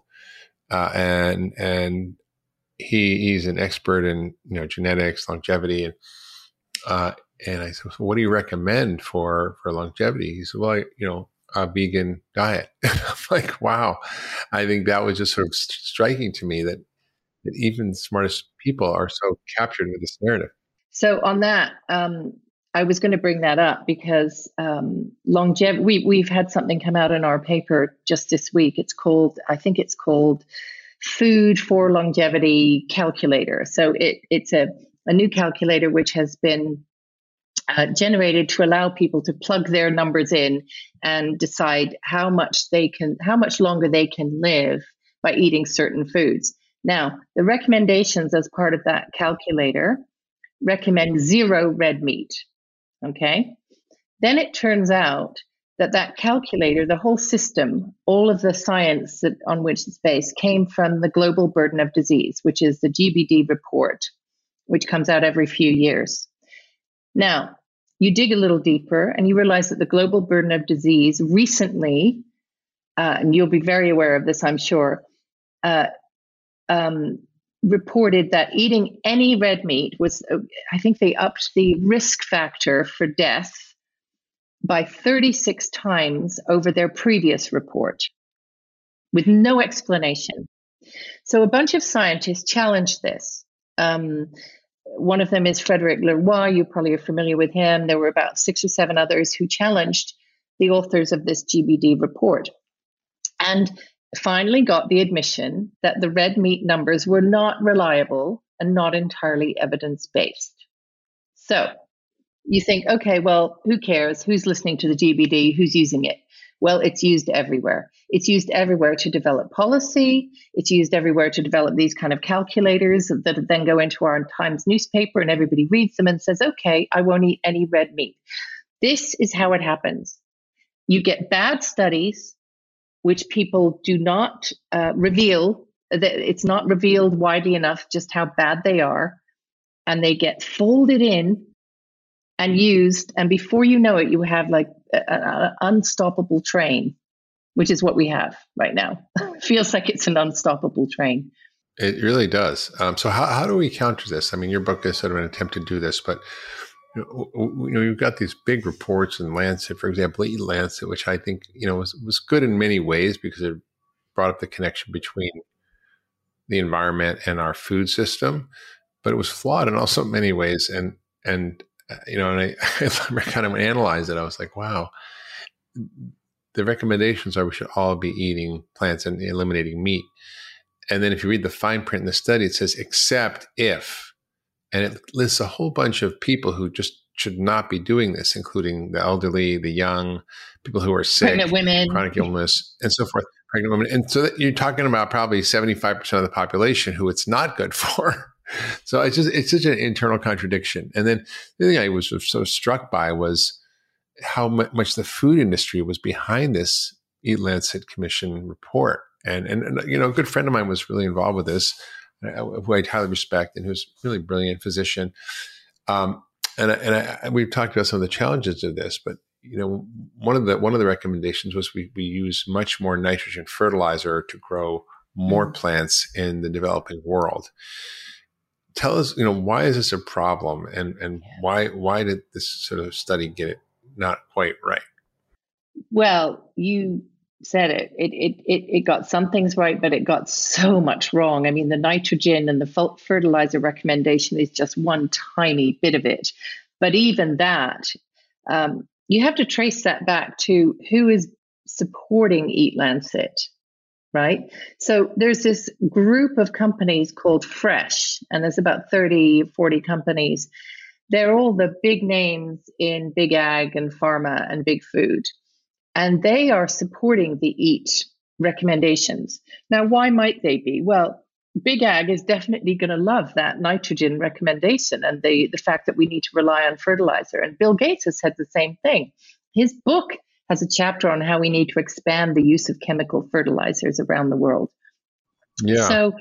and he's an expert in genetics, longevity, and I said, so "What do you recommend for longevity?" He said, "Well, a vegan diet." I'm like, wow! I think that was just sort of striking to me that even the smartest people are so captured with this narrative. So on that, I was going to bring that up because longevity, we've had something come out in our paper just this week. I think it's called Food for Longevity Calculator. So it's a new calculator which has been generated to allow people to plug their numbers in and decide how much longer they can live by eating certain foods. Now, the recommendations as part of that calculator recommend 0 red meat. Okay. Then it turns out that calculator, the whole system, all of the science on which it's based came from the Global Burden of Disease, which is the GBD report, which comes out every few years. Now, you dig a little deeper and you realize that the Global Burden of Disease recently, and you'll be very aware of this, I'm sure, reported that eating any red meat was, I think they upped the risk factor for death by 36 times over their previous report with no explanation. So a bunch of scientists challenged this. One of them is Frederic Leroy. You probably are familiar with him. There were about 6 or 7 others who challenged the authors of this GBD report, and finally got the admission that the red meat numbers were not reliable and not entirely evidence-based. So you think, okay, well, who cares? Who's listening to the GBD? Who's using it? Well, it's used everywhere. It's used everywhere to develop policy. It's used everywhere to develop these kind of calculators that then go into our Times newspaper and everybody reads them and says, okay, I won't eat any red meat. This is how it happens. You get bad studies which people do not reveal, that it's not revealed widely enough just how bad they are, and they get folded in and used, and before you know it, you have like an unstoppable train, which is what we have right now. It feels like it's an unstoppable train. It really does. So how do we counter this? I mean, your book is sort of an attempt to do this, but you've got these big reports in Lancet, for example, Eat Lancet, which I think, was good in many ways because it brought up the connection between the environment and our food system, but it was flawed in also many ways. And I kind of analyzed it. I was like, wow, the recommendations are we should all be eating plants and eliminating meat. And then if you read the fine print in the study, it says, except if, and it lists a whole bunch of people who just should not be doing this, including the elderly, the young, people who are sick, pregnant women, chronic illness, and so forth. Pregnant women. And so you're talking about probably 75% of the population who it's not good for. So it's such an internal contradiction. And then the thing I was so struck by was how much the food industry was behind this Eat Lancet Commission report. And a good friend of mine was really involved with this, who I highly respect, and who's a really brilliant physician. We've talked about some of the challenges of this, but one of the recommendations was we use much more nitrogen fertilizer to grow more plants in the developing world. Tell us, why is this a problem, and why did this sort of study get it not quite right? Well, you said it. It got some things right, but it got so much wrong. I mean, the nitrogen and the fertilizer recommendation is just one tiny bit of it. But even that, you have to trace that back to who is supporting Eat Lancet, right? So there's this group of companies called Fresh, and there's about 30, 40 companies. They're all the big names in big ag and pharma and big food. And they are supporting the EAT recommendations. Now, why might they be? Well, big ag is definitely going to love that nitrogen recommendation and the fact that we need to rely on fertilizer. And Bill Gates has said the same thing. His book has a chapter on how we need to expand the use of chemical fertilizers around the world. Yeah. So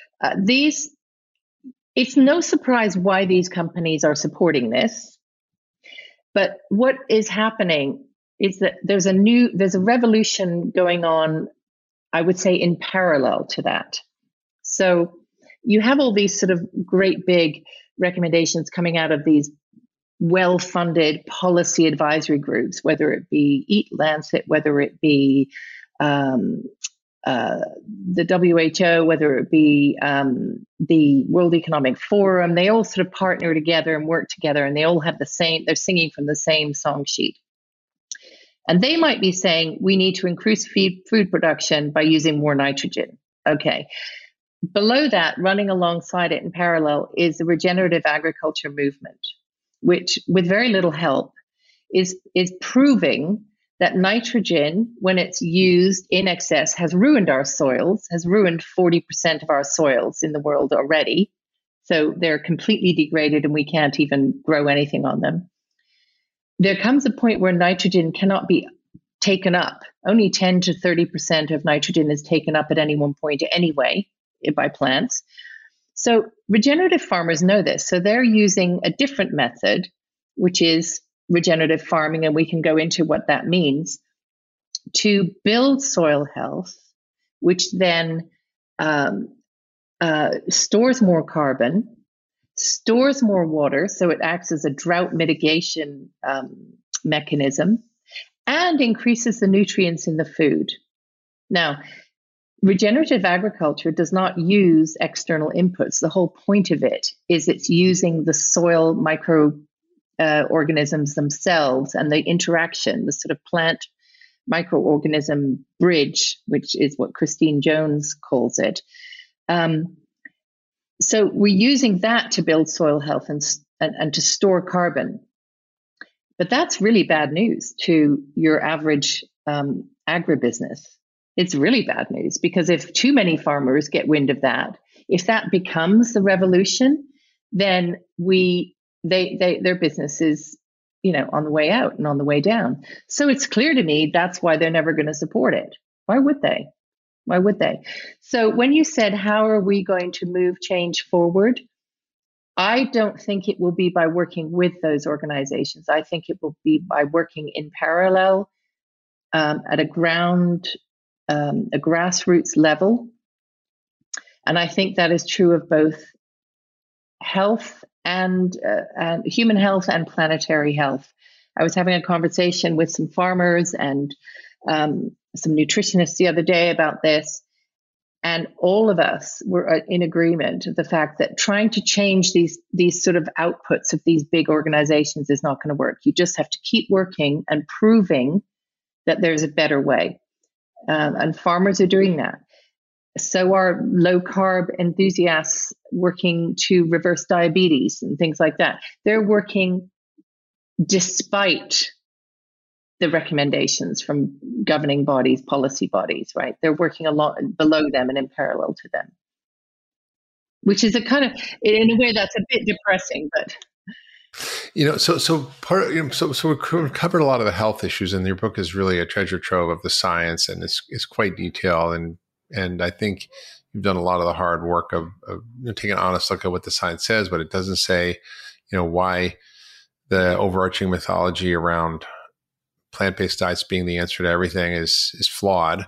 it's no surprise why these companies are supporting this. But what is happening is that there's a revolution going on, I would say, in parallel to that. So you have all these sort of great big recommendations coming out of these well-funded policy advisory groups, whether it be Eat Lancet, whether it be the WHO, whether it be the World Economic Forum. They all sort of partner together and work together, and they all have they're singing from the same song sheet. And they might be saying, we need to increase food production by using more nitrogen. Okay. Below that, running alongside it in parallel, is the regenerative agriculture movement, which, with very little help, is proving that nitrogen, when it's used in excess, has ruined our soils, has ruined 40% of our soils in the world already. So they're completely degraded and we can't even grow anything on them. There comes a point where nitrogen cannot be taken up. Only 10 to 30% of nitrogen is taken up at any one point anyway by plants. So regenerative farmers know this. So they're using a different method, which is regenerative farming, and we can go into what that means, to build soil health, which then stores more carbon, stores more water, so it acts as a drought mitigation mechanism, and increases the nutrients in the food. Now, regenerative agriculture does not use external inputs. The whole point of it is it's using the soil microorganisms themselves and the interaction, the sort of plant microorganism bridge, which is what Christine Jones calls it. So we're using that to build soil health and to store carbon. But that's really bad news to your average agribusiness. It's really bad news, because if too many farmers get wind of that, if that becomes the revolution, then their business is, on the way out and on the way down. So it's clear to me that's why they're never going to support it. Why would they? Why would they? So when you said, how are we going to move change forward? I don't think it will be by working with those organizations. I think it will be by working in parallel at a grassroots level. And I think that is true of both health and human health and planetary health. I was having a conversation with some farmers and some nutritionists the other day about this, and all of us were in agreement of the fact that trying to change these sort of outputs of these big organizations is not going to work. You just have to keep working and proving that there's a better way. And farmers are doing that. So are low carb enthusiasts working to reverse diabetes and things like that. They're working despite the recommendations from governing bodies, policy bodies, right? They're working a lot below them and in parallel to them, which is a kind of, in a way, that's a bit depressing, but. So we've covered a lot of the health issues, and your book is really a treasure trove of the science, and it's quite detailed, and I think you've done a lot of the hard work of taking an honest look at what the science says, but it doesn't say, why the overarching mythology around plant-based diets being the answer to everything is flawed.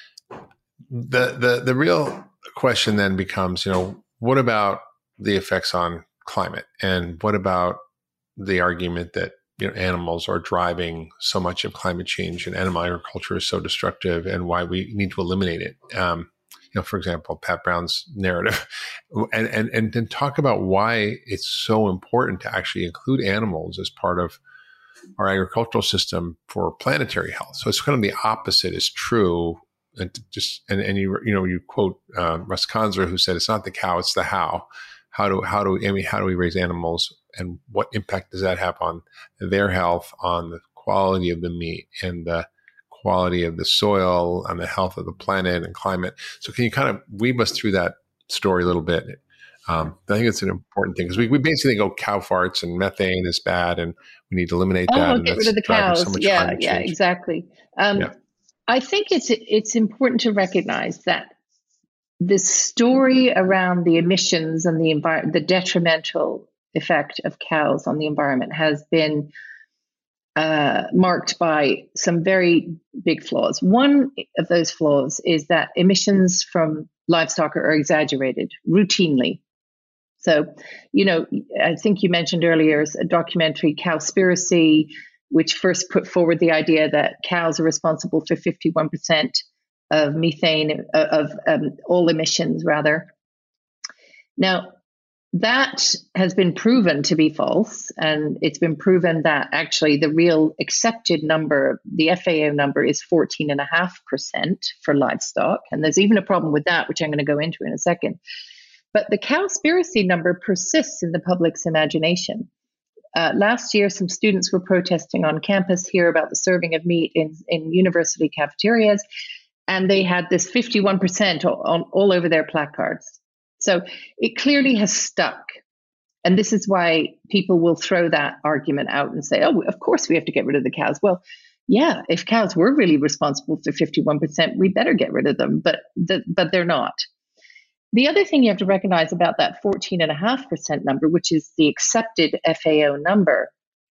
The real question then becomes, what about the effects on climate, and what about the argument that animals are driving so much of climate change, and animal agriculture is so destructive, and why we need to eliminate it? For example, Pat Brown's narrative, and then talk about why it's so important to actually include animals as part of our agricultural system for planetary health. So it's kind of the opposite is true. And you quote Russ Conzer, who said, "It's not the cow, it's the how. How do we raise animals, and what impact does that have on their health, on the quality of the meat, and the quality of the soil, on the health of the planet and climate?" So can you kind of weave us through that story a little bit? I think it's an important thing, because we basically go cow farts and methane is bad, and we need to eliminate that. Oh, get rid of the cows. So yeah, exactly. I think it's important to recognize that the story around the emissions and the detrimental effect of cows on the environment has been marked by some very big flaws. One of those flaws is that emissions from livestock are exaggerated routinely. So, I think you mentioned earlier a documentary, Cowspiracy, which first put forward the idea that cows are responsible for 51% of methane, of all emissions, rather. Now, that has been proven to be false, and it's been proven that actually the real accepted number, the FAO number, is 14.5% for livestock. And there's even a problem with that, which I'm going to go into in a second. But the Cowspiracy number persists in the public's imagination. Last year, some students were protesting on campus here about the serving of meat in university cafeterias, and they had this 51% all over their placards. So it clearly has stuck. And this is why people will throw that argument out and say, oh, of course we have to get rid of the cows. Well, yeah, if cows were really responsible for 51%, we better get rid of them, but they're not. The other thing you have to recognize about that 14.5% number, which is the accepted FAO number,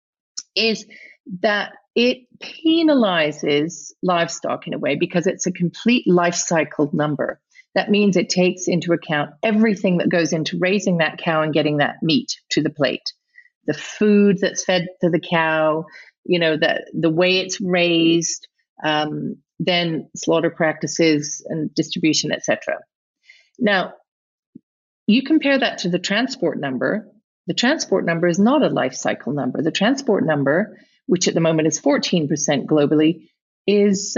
is that it penalizes livestock in a way because it's a complete life cycle number. That means it takes into account everything that goes into raising that cow and getting that meat to the plate. The food that's fed to the cow, the way it's raised, then slaughter practices and distribution, etc. Now, you compare that to the transport number. The transport number is not a life cycle number. The transport number, which at the moment is 14% globally, is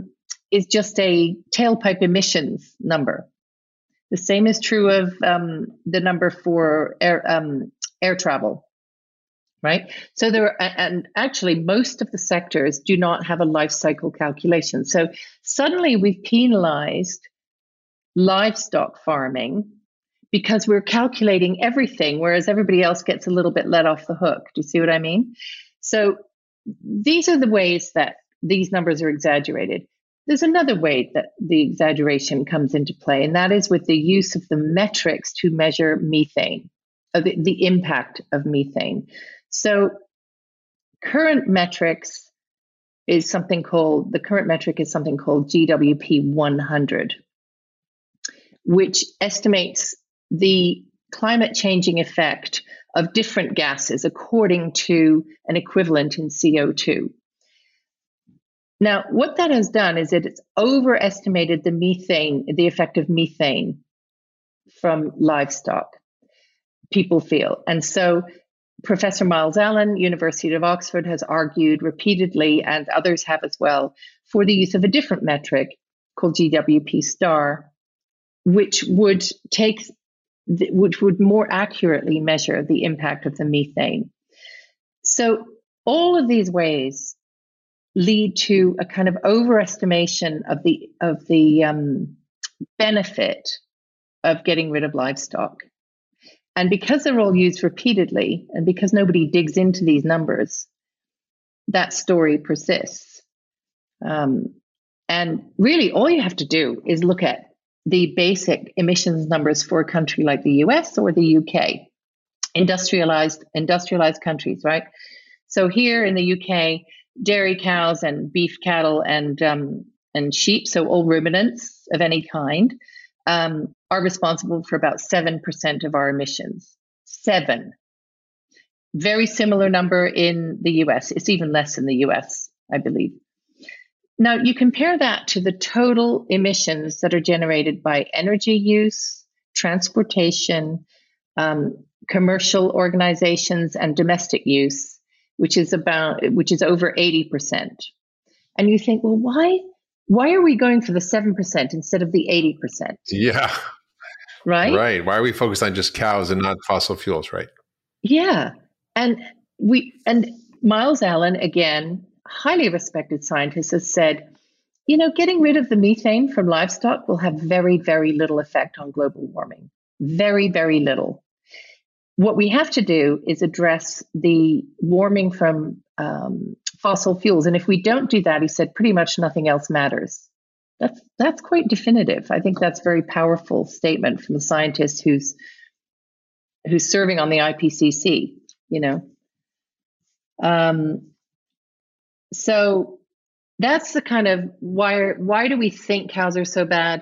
just a tailpipe emissions number. The same is true of the number for air travel, right? So and actually most of the sectors do not have a life cycle calculation. So suddenly we've penalized livestock farming because we're calculating everything, whereas everybody else gets a little bit let off the hook. Do you see what I mean? So these are the ways that these numbers are exaggerated. There's another way that the exaggeration comes into play, and that is with the use of the metrics to measure methane, the impact of methane. So current metric is something called GWP 100. Which estimates the climate changing effect of different gases according to an equivalent in CO2. Now, what that has done is that it's overestimated the effect of methane from livestock, people feel. And so Professor Miles Allen, University of Oxford, has argued repeatedly, and others have as well, for the use of a different metric called GWP star, which would more accurately measure the impact of the methane. So all of these ways lead to a kind of overestimation of the benefit of getting rid of livestock. And because they're all used repeatedly, and because nobody digs into these numbers, that story persists. And really, all you have to do is look at the basic emissions numbers for a country like the US or the UK, industrialized countries, right? So here in the UK, dairy cows and beef cattle and sheep, so all ruminants of any kind, are responsible for about 7% of our emissions. 7. Very similar number in the US. It's even less in the US, I believe. Now, you compare that to the total emissions that are generated by energy use, transportation, commercial organizations, and domestic use, which is over 80%. And you think, well, why are we going for the 7% instead of the 80%? Yeah. Right? Right. Why are we focused on just cows and not fossil fuels, right? Yeah. And Miles Allen, again, highly respected scientist, has said, getting rid of the methane from livestock will have very, very little effect on global warming. Very, very little. What we have to do is address the warming from fossil fuels. And if we don't do that, he said, pretty much nothing else matters. That's quite definitive. I think that's a very powerful statement from a scientist who's serving on the IPCC, So that's the kind of why do we think cows are so bad?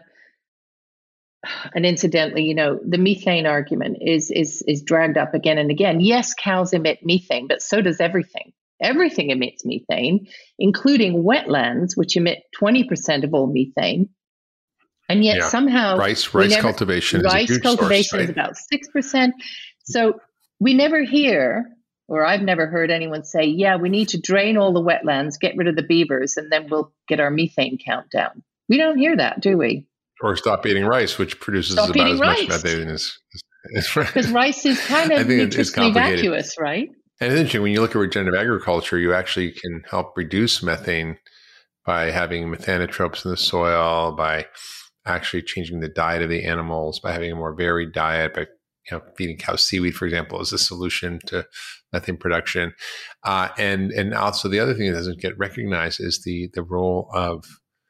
And incidentally, the methane argument is dragged up again and again. Yes, cows emit methane, but so does everything. Everything emits methane, including wetlands, which emit 20% of all methane. And yet somehow rice cultivation is a huge source, right? Is about 6%. So we never hear, or I've never heard anyone say, yeah, we need to drain all the wetlands, get rid of the beavers, and then we'll get our methane count down. We don't hear that, do we? Or stop eating rice, which produces about as much methane as because rice is kind of nutritionally vacuous, right? And it's interesting, when you look at regenerative agriculture, you actually can help reduce methane by having methanotropes in the soil, by actually changing the diet of the animals, by having a more varied diet, by feeding cows seaweed, for example, is a solution to methane production. And also the other thing that doesn't get recognized is the role of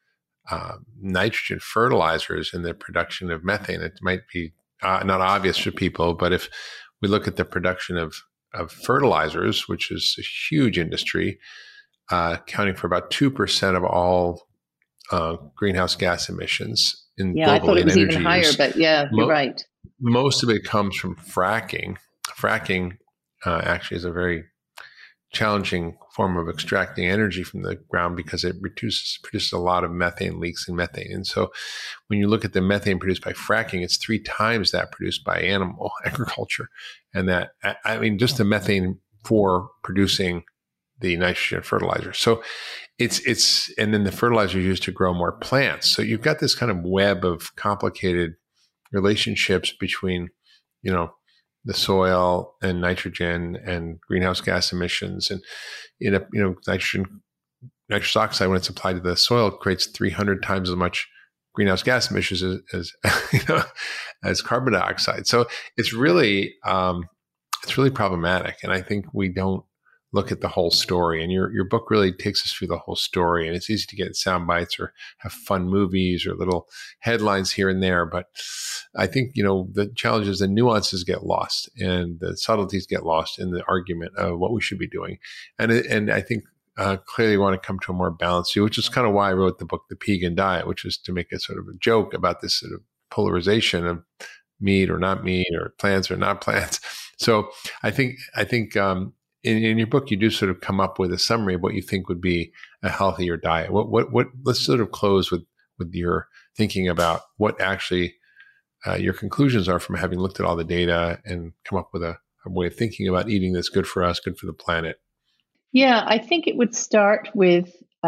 nitrogen fertilizers in the production of methane. It might be not obvious to people, but if we look at the production of fertilizers, which is a huge industry, accounting for about 2% of all greenhouse gas emissions in globally. I thought it was even higher, use. But yeah, you're right. Most of it comes from fracking. Fracking actually is a very challenging form of extracting energy from the ground because it produces a lot of methane leaks and methane. And so when you look at the methane produced by fracking, it's 3 times that produced by animal agriculture. And just the methane for producing the nitrogen fertilizer. So and then the fertilizer is used to grow more plants. So you've got this kind of web of complicated relationships between, the soil and nitrogen and greenhouse gas emissions. And, nitrous oxide, when it's applied to the soil, creates 300 times as much greenhouse gas emissions as carbon dioxide. So it's really problematic. And I think we don't look at the whole story. And your book really takes us through the whole story. And it's easy to get sound bites or have fun movies or little headlines here and there. But I think, the challenge is the nuances get lost and the subtleties get lost in the argument of what we should be doing. And I think clearly want to come to a more balanced view, which is kind of why I wrote the book, The Pegan Diet, which was to make a sort of a joke about this sort of polarization of meat or not meat or plants or not plants. So I think in your book, you do sort of come up with a summary of what you think would be a healthier diet. Let's sort of close with your thinking about what actually your conclusions are from having looked at all the data and come up with a way of thinking about eating that's good for us, good for the planet. Yeah, I think it would start with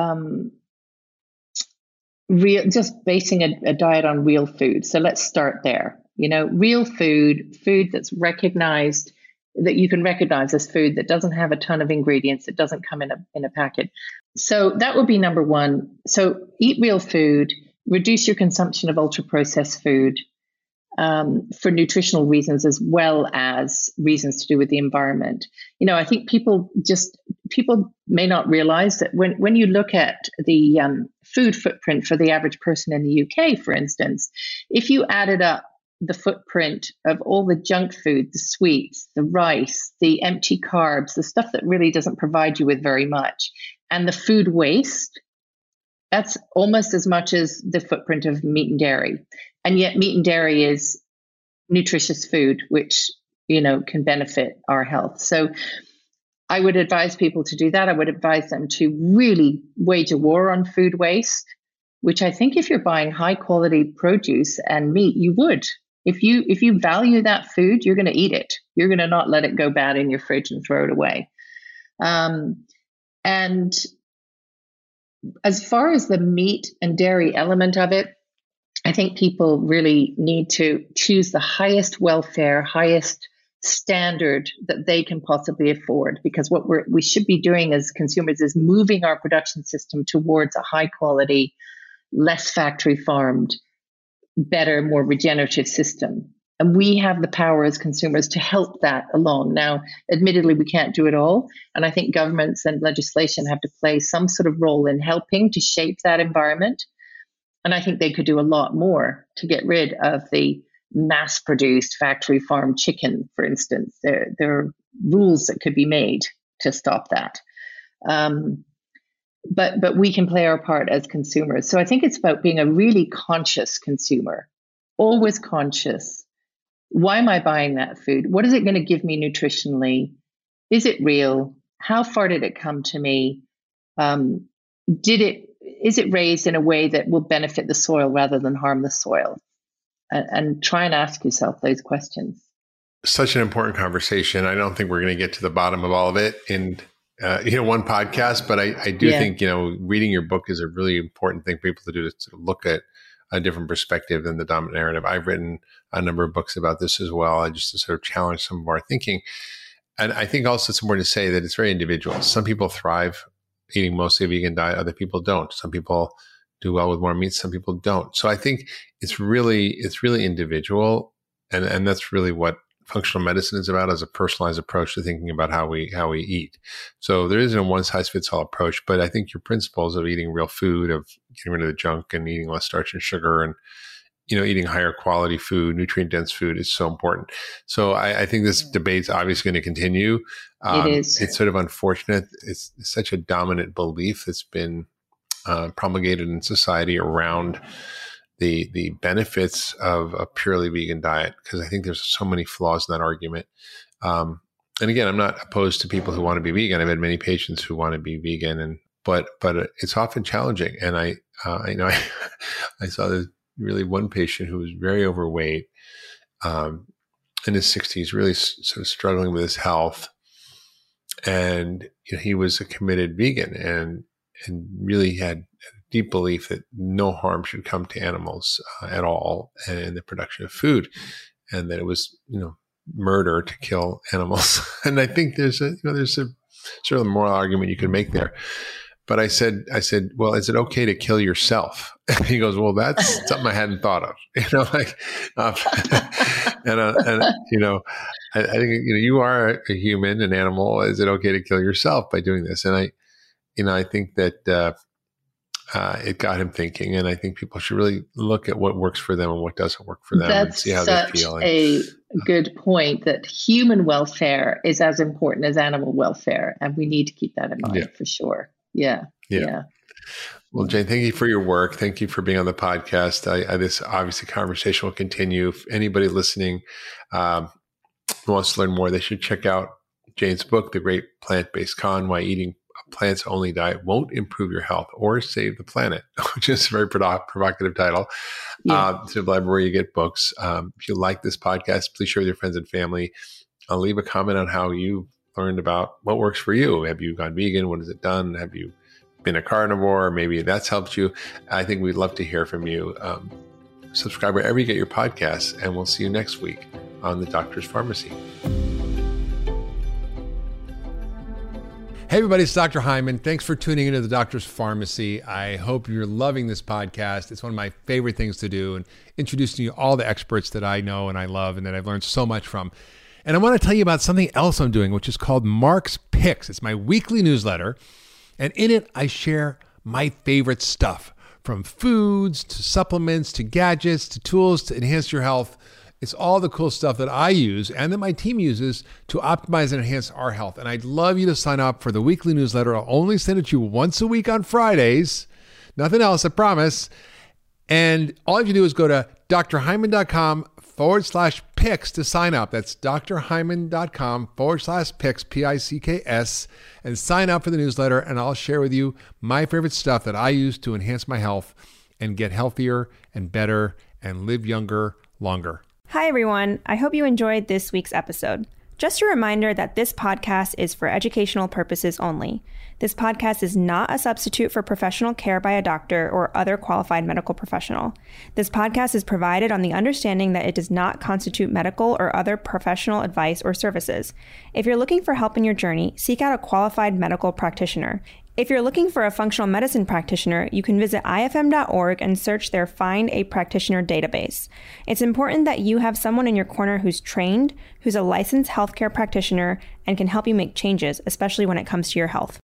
just basing a diet on real food. So let's start there. Real food that's recognized that you can recognize as food, that doesn't have a ton of ingredients, that doesn't come in a packet. So that would be number one. So eat real food, reduce your consumption of ultra-processed food for nutritional reasons as well as reasons to do with the environment. I think people may not realize that when you look at the food footprint for the average person in the UK, for instance, if you added up the footprint of all the junk food, the sweets, the rice, the empty carbs, the stuff that really doesn't provide you with very much, and the food waste, that's almost as much as the footprint of meat and dairy. And yet meat and dairy is nutritious food, which, can benefit our health. So I would advise people to do that. I would advise them to really wage a war on food waste, which I think if you're buying high quality produce and meat, you would. If you value that food, you're going to eat it. You're going to not let it go bad in your fridge and throw it away. And as far as the meat and dairy element of it, I think people really need to choose the highest welfare, highest standard that they can possibly afford, because what we should be doing as consumers is moving our production system towards a high quality, less factory farmed, better, more regenerative system. And we have the power as consumers to help that along. Now, admittedly, we can't do it all. And I think governments and legislation have to play some sort of role in helping to shape that environment. And I think they could do a lot more to get rid of the mass-produced factory farm chicken, for instance. There are rules that could be made to stop that. But we can play our part as consumers. So I think it's about being a really conscious consumer, always conscious. Why am I buying that food? What is it going to give me nutritionally? Is it real? How far did it come to me? Is it raised in a way that will benefit the soil rather than harm the soil? And try and ask yourself those questions. Such an important conversation. I don't think we're going to get to the bottom of all of it in one podcast, but I do think, reading your book is a really important thing for people to do, to sort of look at a different perspective than the dominant narrative. I've written a number of books about this as well, just to sort of challenge some of our thinking. And I think also it's important to say that it's very individual. Some people thrive eating mostly a vegan diet, other people don't. Some people do well with more meat, some people don't. So I think it's really individual, and that's really what functional medicine is about, as a personalized approach to thinking about how we eat. So there isn't a one size fits all approach, but I think your principles of eating real food, of getting rid of the junk and eating less starch and sugar, and eating higher quality food, nutrient dense food, is so important. So I think this debate's obviously going to continue. It is. It's sort of unfortunate. It's such a dominant belief that's been promulgated in society around the benefits of a purely vegan diet, because I think there's so many flaws in that argument. And again, I'm not opposed to people who want to be vegan. I've had many patients who want to be vegan, but it's often challenging. And I saw this really one patient who was very overweight, in his 60s, really sort of struggling with his health, and he was a committed vegan and really had a deep belief that no harm should come to animals at all in the production of food, and that it was, murder to kill animals. And I think there's a sort of moral argument you could make there. But I said, well, is it okay to kill yourself? And he goes, well, that's something I hadn't thought of. I think, you are a human, an animal. Is it okay to kill yourself by doing this? And I think that it got him thinking, and I think people should really look at what works for them and what doesn't work for them, and see how they feel. That's a good point, that human welfare is as important as animal welfare, and we need to keep that in mind for sure. Yeah. Well, Jane, thank you for your work. Thank you for being on the podcast. This obviously conversation will continue. If anybody listening wants to learn more, they should check out Jane's book, The Great Plant-Based Con: Why Eating a Plants-Only Diet Won't Improve Your Health or Save the Planet, which is a very provocative title. To where you get books. If you like this podcast, please share with your friends and family. I'll leave a comment on how you learned about what works for you. Have you gone vegan? What has it done? Have you been a carnivore? Maybe that's helped you. I think we'd love to hear from you. Subscribe wherever you get your podcasts, and we'll see you next week on The Doctor's Pharmacy. Hey everybody, it's Dr. Hyman. Thanks for tuning into the Doctor's Pharmacy. I hope you're loving this podcast. It's one of my favorite things to do, and introducing you all the experts that I know and I love and that I've learned so much from. And I want to tell you about something else I'm doing, which is called Mark's Picks. It's my weekly newsletter, and in it I share my favorite stuff, from foods to supplements to gadgets to tools to enhance your health. It's all the cool stuff that I use and that my team uses to optimize and enhance our health. And I'd love you to sign up for the weekly newsletter. I'll only send it to you once a week on Fridays. Nothing else, I promise. And all you have to do is go to drhyman.com/picks to sign up. That's drhyman.com/picks, P-I-C-K-S, and sign up for the newsletter. And I'll share with you my favorite stuff that I use to enhance my health and get healthier and better and live younger, longer. Hi, everyone. I hope you enjoyed this week's episode. Just a reminder that this podcast is for educational purposes only. This podcast is not a substitute for professional care by a doctor or other qualified medical professional. This podcast is provided on the understanding that it does not constitute medical or other professional advice or services. If you're looking for help in your journey, seek out a qualified medical practitioner. If you're looking for a functional medicine practitioner, you can visit ifm.org and search their Find a Practitioner database. It's important that you have someone in your corner who's trained, who's a licensed healthcare practitioner, and can help you make changes, especially when it comes to your health.